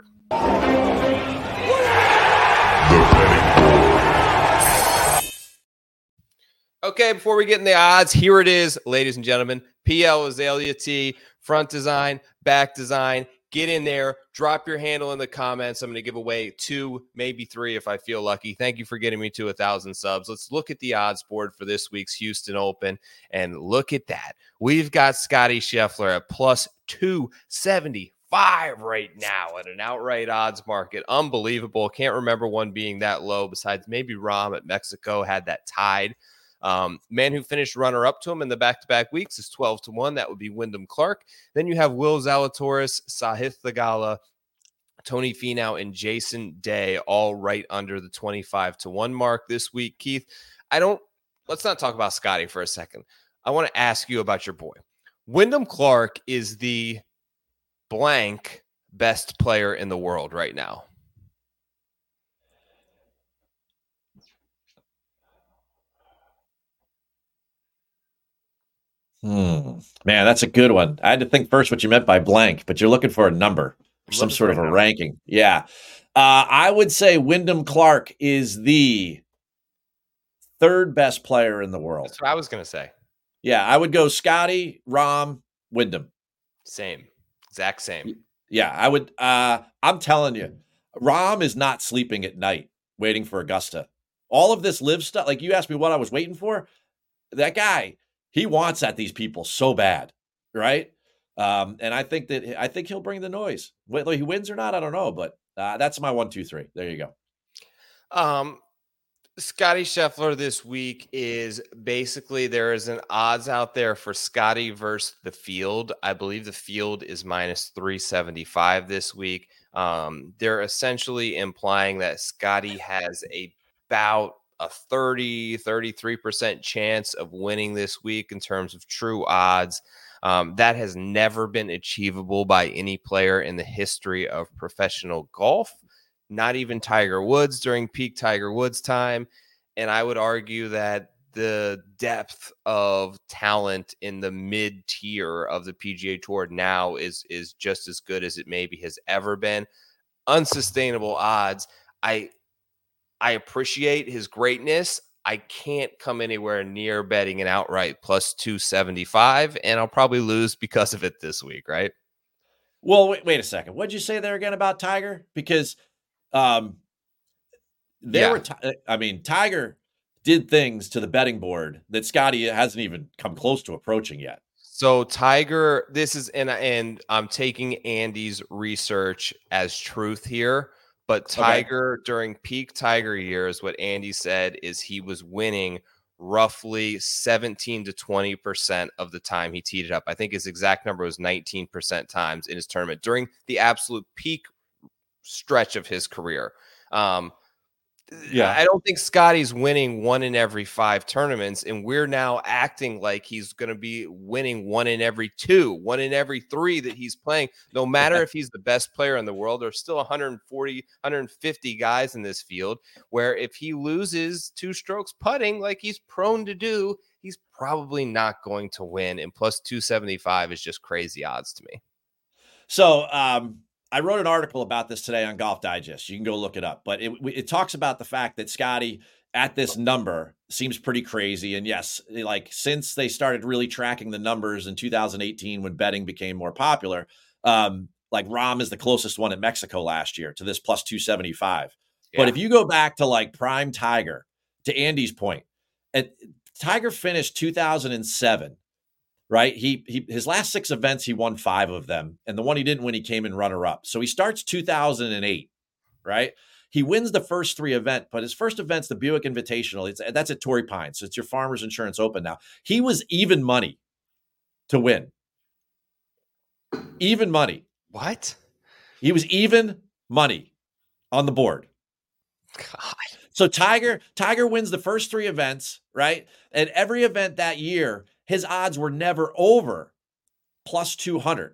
Okay, before we get in the odds, here it is, ladies and gentlemen. PL Azalea T, front design, back design. Get in there, drop your handle in the comments. I'm going to give away 2, maybe 3 if I feel lucky. Thank you for getting me to 1,000 subs. Let's look at the odds board for this week's Houston Open, and look at that. We've got Scotty Scheffler at plus 275 right now at an outright odds market. Unbelievable. Can't remember one being that low besides maybe Rahm at Mexico had that tied. Man who finished runner-up to him in the back-to-back weeks is 12-1. That would be Wyndham Clark. Then you have Will Zalatoris, Sahith Theegala, Tony Finau, and Jason Day, all right under the 25-1 mark this week. Keith, let's not talk about Scotty for a second. I want to ask you about your boy. Wyndham Clark is the blank best player in the world right now. Man, that's a good one. I had to think first what you meant by blank, but you're looking for a number, some sort of a ranking. Yeah. I would say Wyndham Clark is the 3rd best player in the world. That's what I was going to say. Yeah, I would go Scotty, Rahm, Wyndham. Same. Exact same. Yeah, I would. I'm telling you, Rahm is not sleeping at night waiting for Augusta. All of this live stuff, like you asked me what I was waiting for, that guy, he wants at these people so bad, right? And I think he'll bring the noise. Whether he wins or not, I don't know, but that's my 1, 2, 3. There you go. Scotty Scheffler this week is basically there is an odds out there for Scotty versus the field. I believe the field is minus 375 this week. They're essentially implying that Scotty has about a 33% chance of winning this week in terms of true odds. That has never been achievable by any player in the history of professional golf, not even Tiger Woods during peak Tiger Woods time. And I would argue that the depth of talent in the mid-tier of the PGA Tour now is just as good as it maybe has ever been. Unsustainable odds. I appreciate his greatness. I can't come anywhere near betting an outright plus 275, and I'll probably lose because of it this week, right? Well, wait a second. What'd you say there again about Tiger? Because Tiger did things to the betting board that Scotty hasn't even come close to approaching yet. So Tiger, and I'm taking Andy's research as truth here. But Tiger, during peak Tiger years, what Andy said is he was winning roughly 17 to 20% of the time he teed it up. I think his exact number was 19% times in his tournament during the absolute peak stretch of his career. I don't think Scotty's winning 1 in every 5 tournaments, and we're now acting like he's going to be winning 1 in every 2, 1 in every 3 that he's playing. No matter if he's the best player in the world, there's still 140, 150 guys in this field where if he loses 2 strokes putting like he's prone to do, he's probably not going to win. And plus 275 is just crazy odds to me. So, I wrote an article about this today on Golf Digest. You can go look it up. But it talks about the fact that Scotty at this number seems pretty crazy. And yes, like since they started really tracking the numbers in 2018 when betting became more popular, like Rahm is the closest one in Mexico last year to this plus 275. Yeah. But if you go back to like prime Tiger, to Andy's point, Tiger finished 2007. Right. His last 6 events, he won 5 of them. And the one he didn't win, he came in runner up. So he starts 2008. Right. He wins the first 3 events, but his first event's the Buick Invitational. That's at Torrey Pines. So it's your Farmers Insurance Open now. He was even money to win. Even money. What? He was even money on the board. God. So Tiger wins the first 3 events, right? And every event that year, his odds were never over plus 200.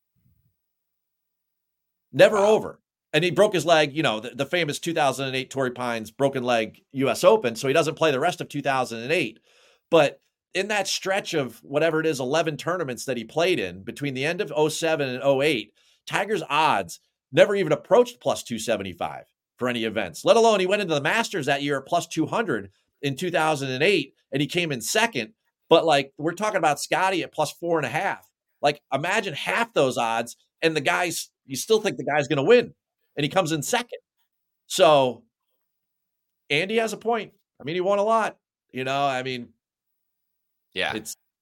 Never over. And he broke his leg, the famous 2008 Torrey Pines broken leg U.S. Open. So he doesn't play the rest of 2008. But in that stretch of whatever it is, 11 tournaments that he played in between the end of 07 and 08, Tiger's odds never even approached plus 275 for any events, let alone he went into the Masters that year at plus 200 in 2008, and he came in second. But like, we're talking about Scotty at plus 4.5. Like, imagine half those odds, and you still think the guy's going to win, and he comes in second. So Andy has a point. I mean, he won a lot, Yeah.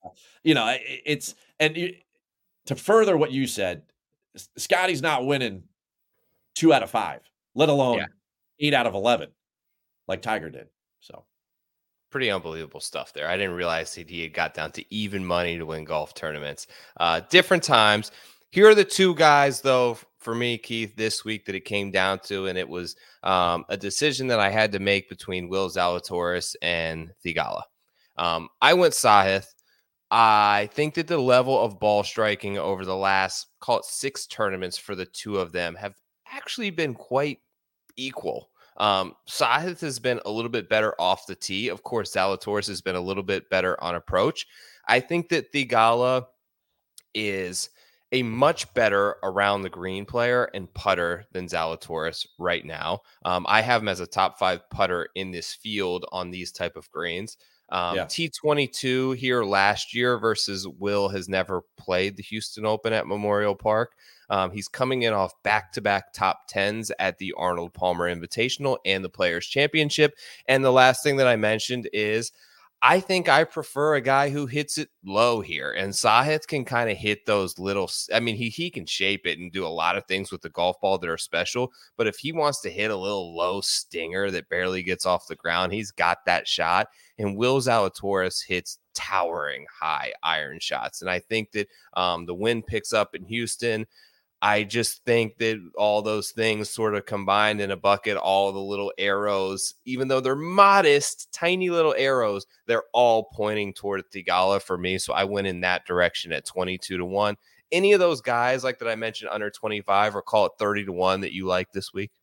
To further what you said, Scotty's not winning 2 out of 5, let alone 8 out of 11 like Tiger did. So pretty unbelievable stuff there. I didn't realize that he had got down to even money to win golf tournaments. Different times. Here are the two guys, though, for me, Keith, this week that it came down to, and it was a decision that I had to make between Will Zalatoris and Theegala. I went Sahith. I think that the level of ball striking over the last, call it 6 tournaments for the two of them have actually been quite equal. Sahith has been a little bit better off the tee. Of course, Zalatoris has been a little bit better on approach. I think that Theegala is a much better around the green player and putter than Zalatoris right now. I have him as a top 5 putter in this field on these type of greens. T22 here last year versus Will has never played the Houston Open at Memorial Park. He's coming in off back-to-back top 10s at the Arnold Palmer Invitational and the Players Championship. And the last thing that I mentioned is I think I prefer a guy who hits it low here. And Sahith can kind of hit those little, he can shape it and do a lot of things with the golf ball that are special. But if he wants to hit a little low stinger that barely gets off the ground, he's got that shot. And Will Zalatoris hits towering high iron shots. And I think that the wind picks up in Houston. I just think that all those things sort of combined in a bucket, all the little arrows, even though they're modest, tiny little arrows, they're all pointing toward Theegala for me. So I went in that direction at 22-1. Any of those guys like that I mentioned under 25 or call it 30-1 that you like this week?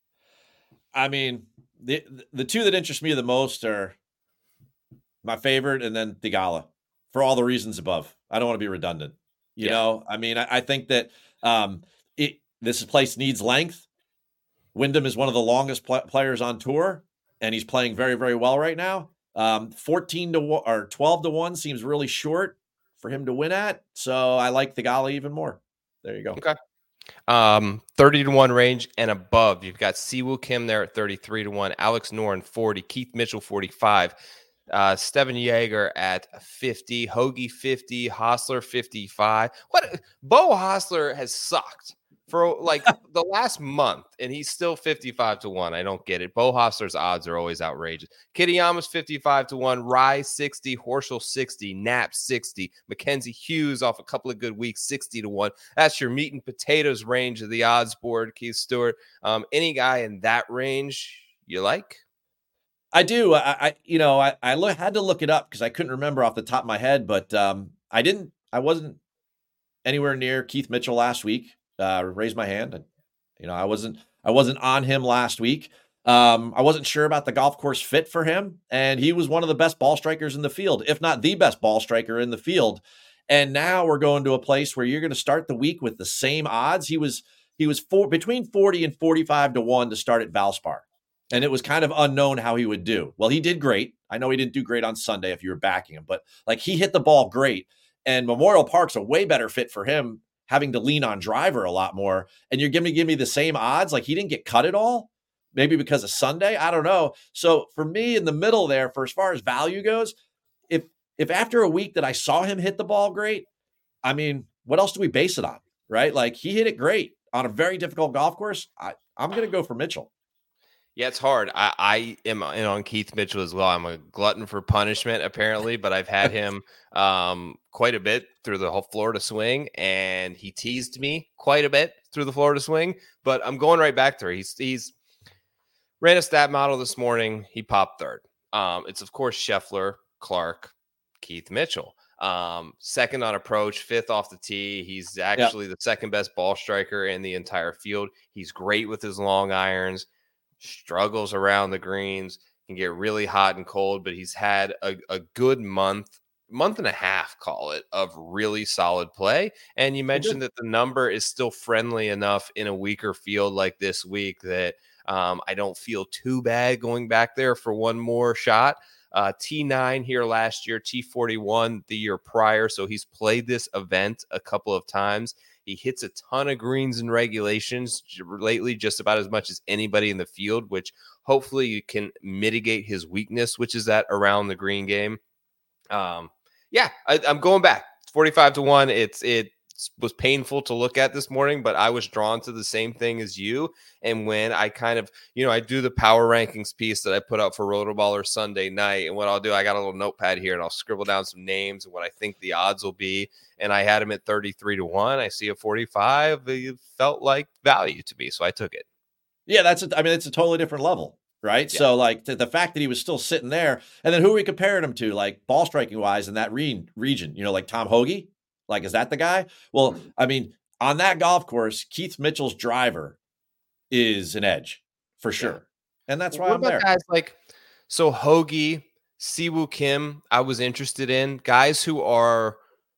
I mean, the two that interest me the most are my favorite and then Theegala for all the reasons above. I don't want to be redundant. I think that this place needs length. Wyndham is one of the longest players on tour, and he's playing very, very well right now. 14-1 or 12-1 seems really short for him to win at. So I like Theegala even more. There you go. Okay. 30-1 range and above. You've got Siwoo Kim there at 33-1, Alex Noren 40, Keith Mitchell 45. Steven Jaeger at 50, Hoagie 50, Hostler 55. Bo Hostler has sucked for like the last month, and he's still 55-1. I don't get it. Bo Hostler's odds are always outrageous. Kitayama's 55-1, Rye 60, Horschel 60, Knapp 60, Mackenzie Hughes off a couple of good weeks 60-1. That's your meat and potatoes range of the odds board, Keith Stewart. Any guy in that range you like? I do. I had to look it up because I couldn't remember off the top of my head, but I wasn't anywhere near Keith Mitchell last week. Raised my hand. I wasn't on him last week. I wasn't sure about the golf course fit for him, and he was one of the best ball strikers in the field, if not the best ball striker in the field. And now we're going to a place where you're going to start the week with the same odds. He was between 40 and 45-1 to start at Valspar. And it was kind of unknown how he would do. Well, he did great. I know he didn't do great on Sunday if you were backing him, but like he hit the ball great. And Memorial Park's a way better fit for him, having to lean on driver a lot more. And you're going to give me the same odds? Like he didn't get cut at all? Maybe because of Sunday? I don't know. So for me in the middle there, for as far as value goes, if after a week that I saw him hit the ball great, I mean, what else do we base it on? Right? Like he hit it great on a very difficult golf course. I'm going to go for Mitchell. Yeah, it's hard. I am in on Keith Mitchell as well. I'm a glutton for punishment, apparently, but I've had him quite a bit through the whole Florida swing, and he teased me quite a bit through the Florida swing. But I'm going right back to her. He's ran a stat model this morning. He popped third. It's, of course, Scheffler, Clark, Keith Mitchell. Second on approach, fifth off the tee. He's actually the second best ball striker in the entire field. He's great with his long irons. Struggles around the greens, can get really hot and cold, but he's had a good month month and a half, call it, of really solid play. And you mentioned that the number is still friendly enough in a weaker field like this week that I don't feel too bad going back there for one more shot. T9 here last year, T41 the year prior. So he's played this event a couple of times. He hits a ton of greens and regulations lately, just about as much as anybody in the field, which hopefully you can mitigate his weakness, which is that around the green game. I'm going back 45-1. It was painful to look at this morning, but I was drawn to the same thing as you. And when I kind of, I do the power rankings piece that I put out for Rotoballer Sunday night. And what I'll do, I got a little notepad here and I'll scribble down some names and what I think the odds will be. And I had him at 33-1. I see a 45. It felt like value to me. So I took it. Yeah, it's a totally different level. Right. Yeah. So like the fact that he was still sitting there, and then who are we comparing him to, like ball striking wise in that region, like Tom Hoge, like, is that the guy? Well, I mean, on that golf course, Keith Mitchell's driver is an edge for sure. Yeah. And that's why I'm there. Guys like, so Hoge, Siwoo Kim, I was interested in guys who are,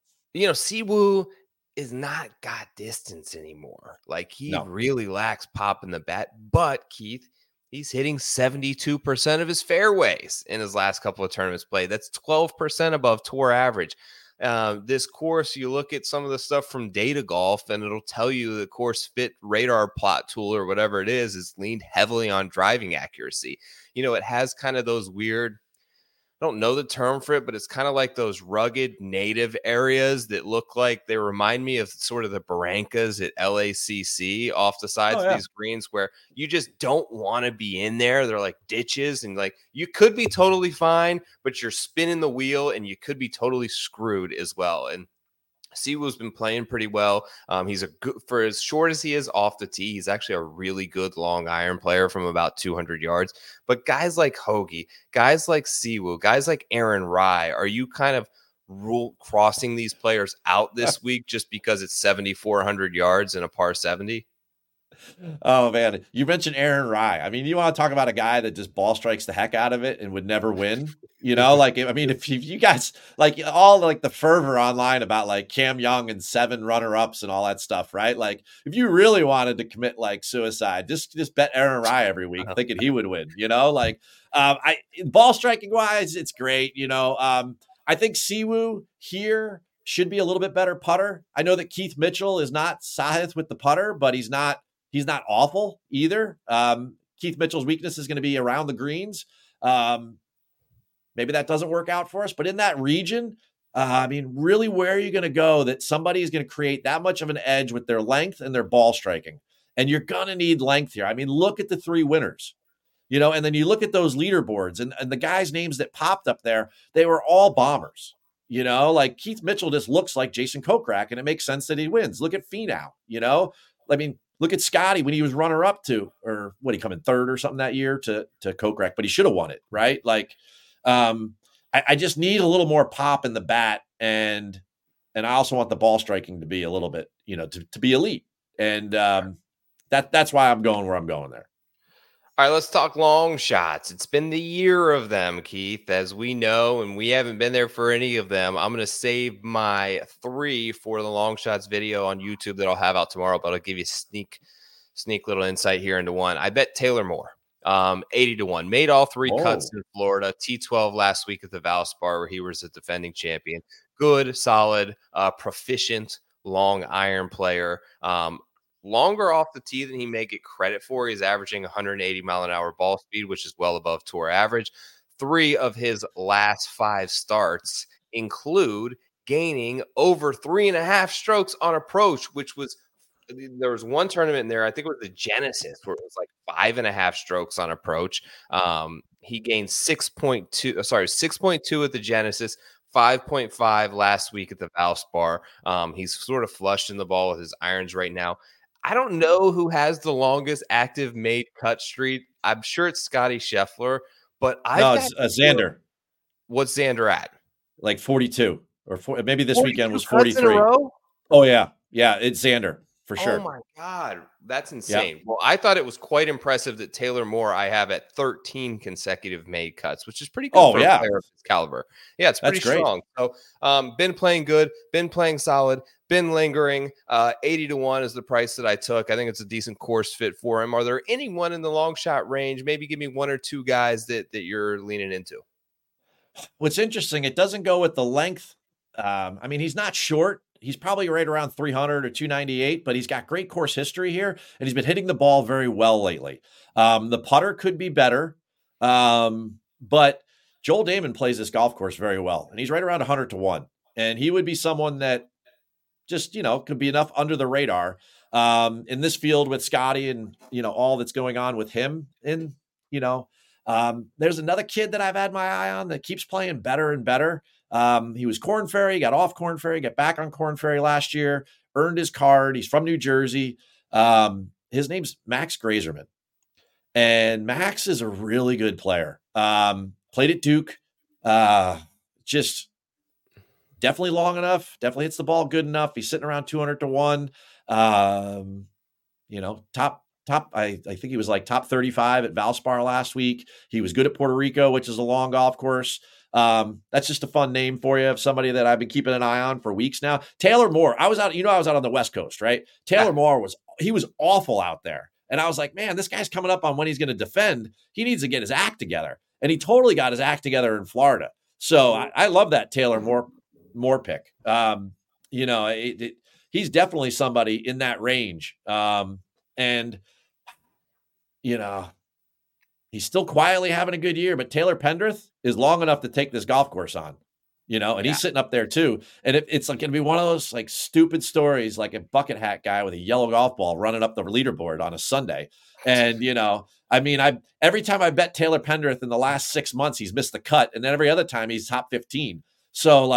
Siwoo is not got distance anymore. Like he really lacks pop in the bat, but Keith, he's hitting 72% of his fairways in his last couple of tournaments played. That's 12% above tour average. This course, you look at some of the stuff from Data Golf, and it'll tell you the course fit radar plot tool or whatever it is leaned heavily on driving accuracy. It has kind of those weird, I don't know the term for it, but it's kind of like those rugged native areas that look like they remind me of sort of the barrancas at LACC off the sides of these greens where you just don't want to be in there. They're like ditches and like you could be totally fine, but you're spinning the wheel and you could be totally screwed as well. And Siwoo's been playing pretty well. He's a good, for as short as he is off the tee, he's actually a really good long iron player from about 200 yards. But guys like Hoge, guys like Siwoo, guys like Aaron Rai, are you kind of crossing these players out this week just because it's 7,400 yards and a par 70? Oh man, you mentioned Aaron Rai. I mean, you want to talk about a guy that just ball strikes the heck out of it and would never win, like, I mean, if you guys like all like the fervor online about like Cam Young and 7 runner-ups and all that stuff, right? Like if you really wanted to commit like suicide, just bet Aaron Rai every week thinking he would win, like, ball striking wise, it's great. I think Siwoo here should be a little bit better putter. I know that Keith Mitchell is not Sahith with the putter, but he's not awful either. Keith Mitchell's weakness is going to be around the greens. Maybe that doesn't work out for us, but in that region, really, where are you going to go that somebody is going to create that much of an edge with their length and their ball striking? And you're going to need length here. I mean, look at the 3 winners, and then you look at those leaderboards and the guys' names that popped up there, they were all bombers. Like Keith Mitchell just looks like Jason Kokrak, and it makes sense that he wins. Look at Finau, I mean, look at Scotty when he was runner up to, or what, he come in 3rd or something that year to Kokrak, but he should have won it, right? Like, I just need a little more pop in the bat, and I also want the ball striking to be a little bit, to be elite, and that's why I'm going where I'm going there. All right, let's talk long shots. It's been the year of them, Keith, as we know, and we haven't been there for any of them. I'm going to save my 3 for the long shots video on YouTube that I'll have out tomorrow, but I'll give you a sneak little insight here into one. I bet Taylor Moore, 80-1, made all 3 cuts in Florida, T12 last week at the Valspar where he was a defending champion. Good, solid, proficient, long iron player. Longer off the tee than he may get credit for. He's averaging 180 mile an hour ball speed, which is well above tour average. 3 of his last 5 starts include gaining over 3.5 strokes on approach, which was, there was one tournament in there, I think it was the Genesis, where it was like 5.5 strokes on approach. He gained 6.2 at the Genesis, 5.5 last week at the Valspar. He's sort of flushing the ball with his irons right now. I don't know who has the longest active made cut streak. I'm sure it's Scotty Scheffler, but it's Xander. What's Xander at? Like 42 or maybe this weekend was 43. Oh yeah. Yeah. It's Xander for Oh sure. my God, that's Yeah. insane. Well, I thought it was quite impressive that Taylor Moore I have at 13 consecutive made cuts, which is pretty good Oh for a yeah, player of his caliber. Yeah, it's that's pretty great. strong. So, been playing good, been playing solid, been lingering. 80-1 is the price that I took. I think it's a decent course fit for him. Are there anyone in the long shot range? Maybe give me one or two guys that you're leaning into. What's interesting, it doesn't go with the length. I mean, he's not short. He's probably right around 300 or 298, but he's got great course history here, and he's been hitting the ball very well lately. The putter could be better, but Joel Damon plays this golf course very well, and he's right around 100-1. And he would be someone that just, could be enough under the radar in this field with Scotty and, all that's going on with him. And, there's another kid that I've had my eye on that keeps playing better and better. He was Corn Ferry, got off Corn Ferry, got back on Corn Ferry last year, earned his card. He's from New Jersey. His name's Max Grazerman. And Max is a really good player. Played at Duke. Just definitely long enough. Definitely hits the ball good enough. He's sitting around 200-1. Top. I think he was like top 35 at Valspar last week. He was good at Puerto Rico, which is a long golf course. That's just a fun name for you of somebody that I've been keeping an eye on for weeks now. Taylor Moore. I was out on the West Coast, right? Taylor Moore was awful out there. And I was like, man, this guy's coming up on when he's going to defend. He needs to get his act together. And he totally got his act together in Florida. So I love that Taylor Moore pick. He's definitely somebody in that range. And he's still quietly having a good year, but Taylor Pendrith is long enough to take this golf course on, and he's sitting up there too. And it's like going to be one of those like stupid stories, like a bucket hat guy with a yellow golf ball running up the leaderboard on a Sunday. And, every time I bet Taylor Pendrith in the last 6 months, he's missed the cut. And then every other time he's top 15. So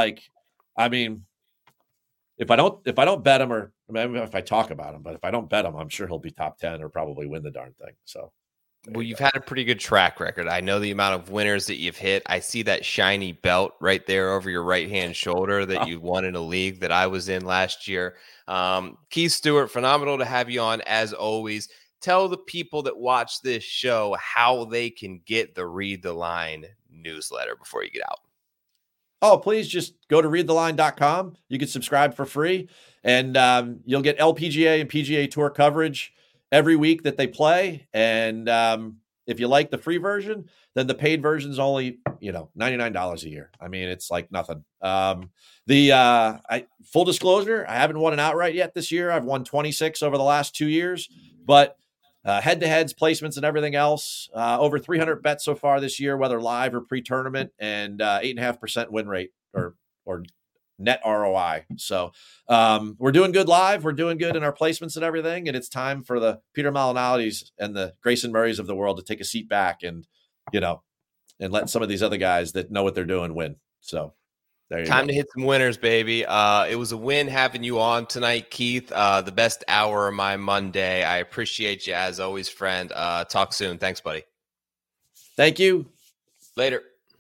if I don't bet him, or maybe if I talk about him, but if I don't bet him, I'm sure he'll be top 10 or probably win the darn thing. So, well, you've had a pretty good track record. I know the amount of winners that you've hit. I see that shiny belt right there over your right-hand shoulder that you won in a league that I was in last year. Keith Stewart, phenomenal to have you on as always. Tell the people that watch this show how they can get the Read the Line newsletter before you get out. Oh, please just go to readtheline.com. You can subscribe for free, and you'll get LPGA and PGA Tour coverage every week that they play. And if you like the free version, then the paid version is only, $99 a year. I mean, it's like nothing. Full disclosure, I haven't won an outright yet this year. I've won 26 over the last 2 years, but head-to-heads, placements, and everything else. Over 300 bets so far this year, whether live or pre-tournament, and 8.5% win rate or net ROI. So we're doing good live. We're doing good in our placements and everything. And it's time for the Peter Malinowski's and the Grayson Murrays of the world to take a seat back and let some of these other guys that know what they're doing win. So time to hit some winners, baby. It was a win having you on tonight, Keith. The best hour of my Monday. I appreciate you as always, friend. Talk soon. Thanks, buddy. Thank you. Later.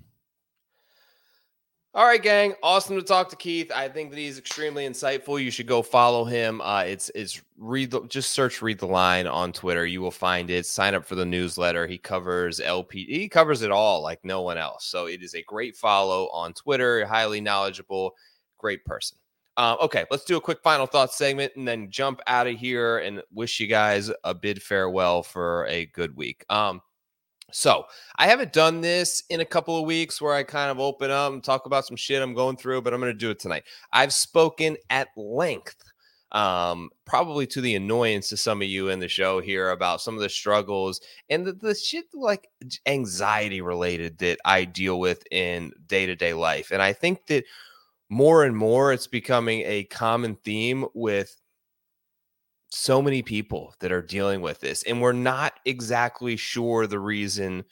All right, gang. Awesome to talk to Keith. I think that he's extremely insightful. You should go follow him. Just search Read the Line on Twitter. You will find it. Sign up for the newsletter. He covers He covers it all like no one else. So it is a great follow on Twitter. Highly knowledgeable, great person. Okay, let's do a quick final thoughts segment and then jump out of here and wish you guys a bid farewell for a good week. So I haven't done this in a couple of weeks where I kind of open up and talk about some shit I'm going through, but I'm going to do it tonight. I've spoken at length, probably to the annoyance to some of you in the show here, about some of the struggles and the shit like anxiety related that I deal with in day-to-day life. And I think that more and more it's becoming a common theme with so many people that are dealing with this, and we're not exactly sure the reason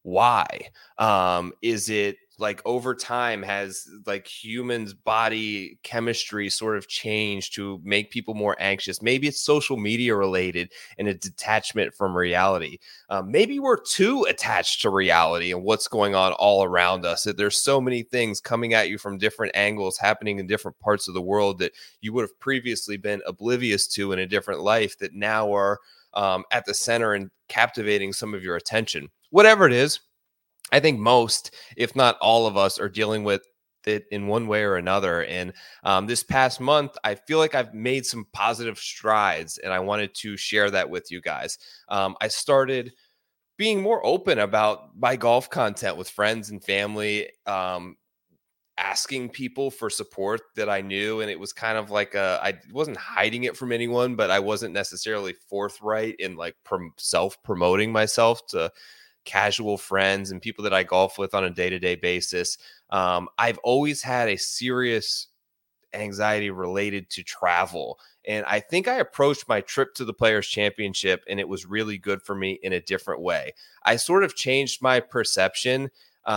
Why? Is it like over time has like humans' body chemistry sort of changed to make people more anxious? Maybe it's social media related and a detachment from reality. Maybe we're too attached to reality and what's going on all around us, that there's so many things coming at you from different angles happening in different parts of the world that you would have previously been oblivious to in a different life that now are at the center and captivating some of your attention. Whatever it is, I think most, if not all of us, are dealing with it in one way or another. And this past month, I feel like I've made some positive strides, and I wanted to share that with you guys. I started being more open about my golf content with friends and family, asking people for support that I knew. And it was kind of like I wasn't hiding it from anyone, but I wasn't necessarily forthright in like self-promoting myself to casual friends and people that I golf with on a day-to-day basis. I've always had a serious anxiety related to travel. And I think I approached my trip to the Players Championship and it was really good for me in a different way. I sort of changed my perception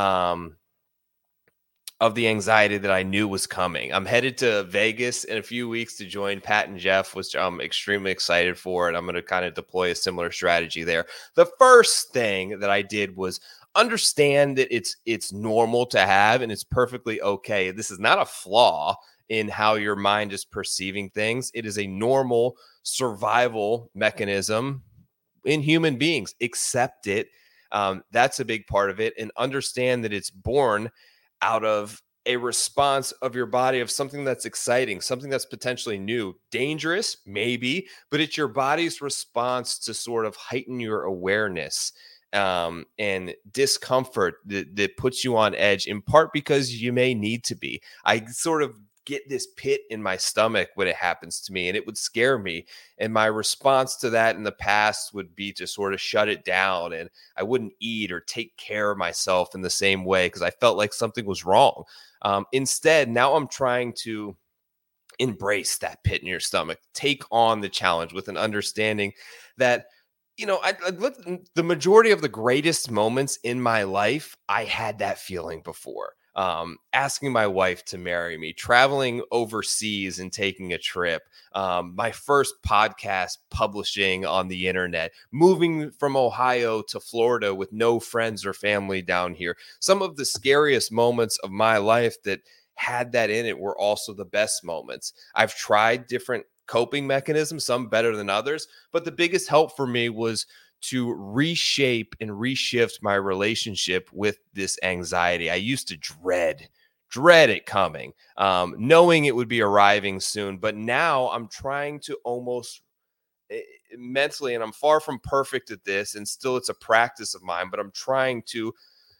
of the anxiety that I knew was coming. I'm headed to Vegas in a few weeks to join Pat and Jeff, which I'm extremely excited for. And I'm going to kind of deploy a similar strategy there. The first thing that I did was understand that it's normal to have, and it's perfectly okay. This is not a flaw in how your mind is perceiving things. It is a normal survival mechanism in human beings. Accept it. That's a big part of it. And understand that it's born out of a response of your body of something that's exciting, something that's potentially new, dangerous, maybe, but it's your body's response to sort of heighten your awareness and discomfort that puts you on edge, in part because you may need to be. I sort of get this pit in my stomach when it happens to me, and it would scare me. And my response to that in the past would be to sort of shut it down, and I wouldn't eat or take care of myself in the same way because I felt like something was wrong. Instead, now I'm trying to embrace that pit in your stomach, take on the challenge with an understanding that, you know, the majority of the greatest moments in my life, I had that feeling before. Asking my wife to marry me, traveling overseas and taking a trip, my first podcast publishing on the internet, moving from Ohio to Florida with no friends or family down here. Some of the scariest moments of my life that had that in it were also the best moments. I've tried different coping mechanisms, some better than others, but the biggest help for me was to reshape and reshift my relationship with this anxiety. I used to dread it coming, knowing it would be arriving soon. But now I'm trying to almost mentally, and I'm far from perfect at this, and still it's a practice of mine, but I'm trying to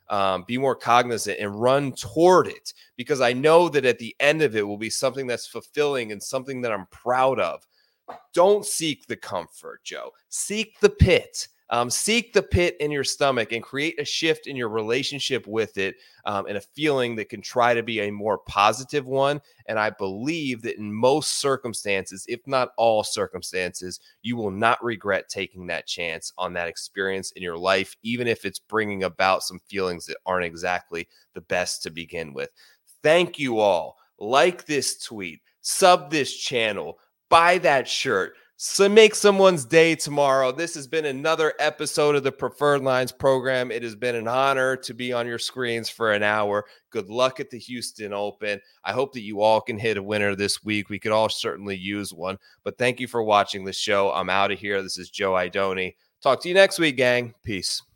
be more cognizant and run toward it, because I know that at the end of it will be something that's fulfilling and something that I'm proud of. Don't seek the comfort, Joe. Seek the pit. Seek the pit in your stomach and create a shift in your relationship with it, and a feeling that can try to be a more positive one. And I believe that in most circumstances, if not all circumstances, you will not regret taking that chance on that experience in your life, even if it's bringing about some feelings that aren't exactly the best to begin with. Thank you all. Like this tweet, sub this channel, buy that shirt. So make someone's day tomorrow. This has been another episode of the Preferred Lines program. It has been an honor to be on your screens for an hour. Good luck at the Houston Open. I hope that you all can hit a winner this week. We could all certainly use one. But thank you for watching the show. I'm out of here. This is Joe Idoni. Talk to you next week, gang. Peace.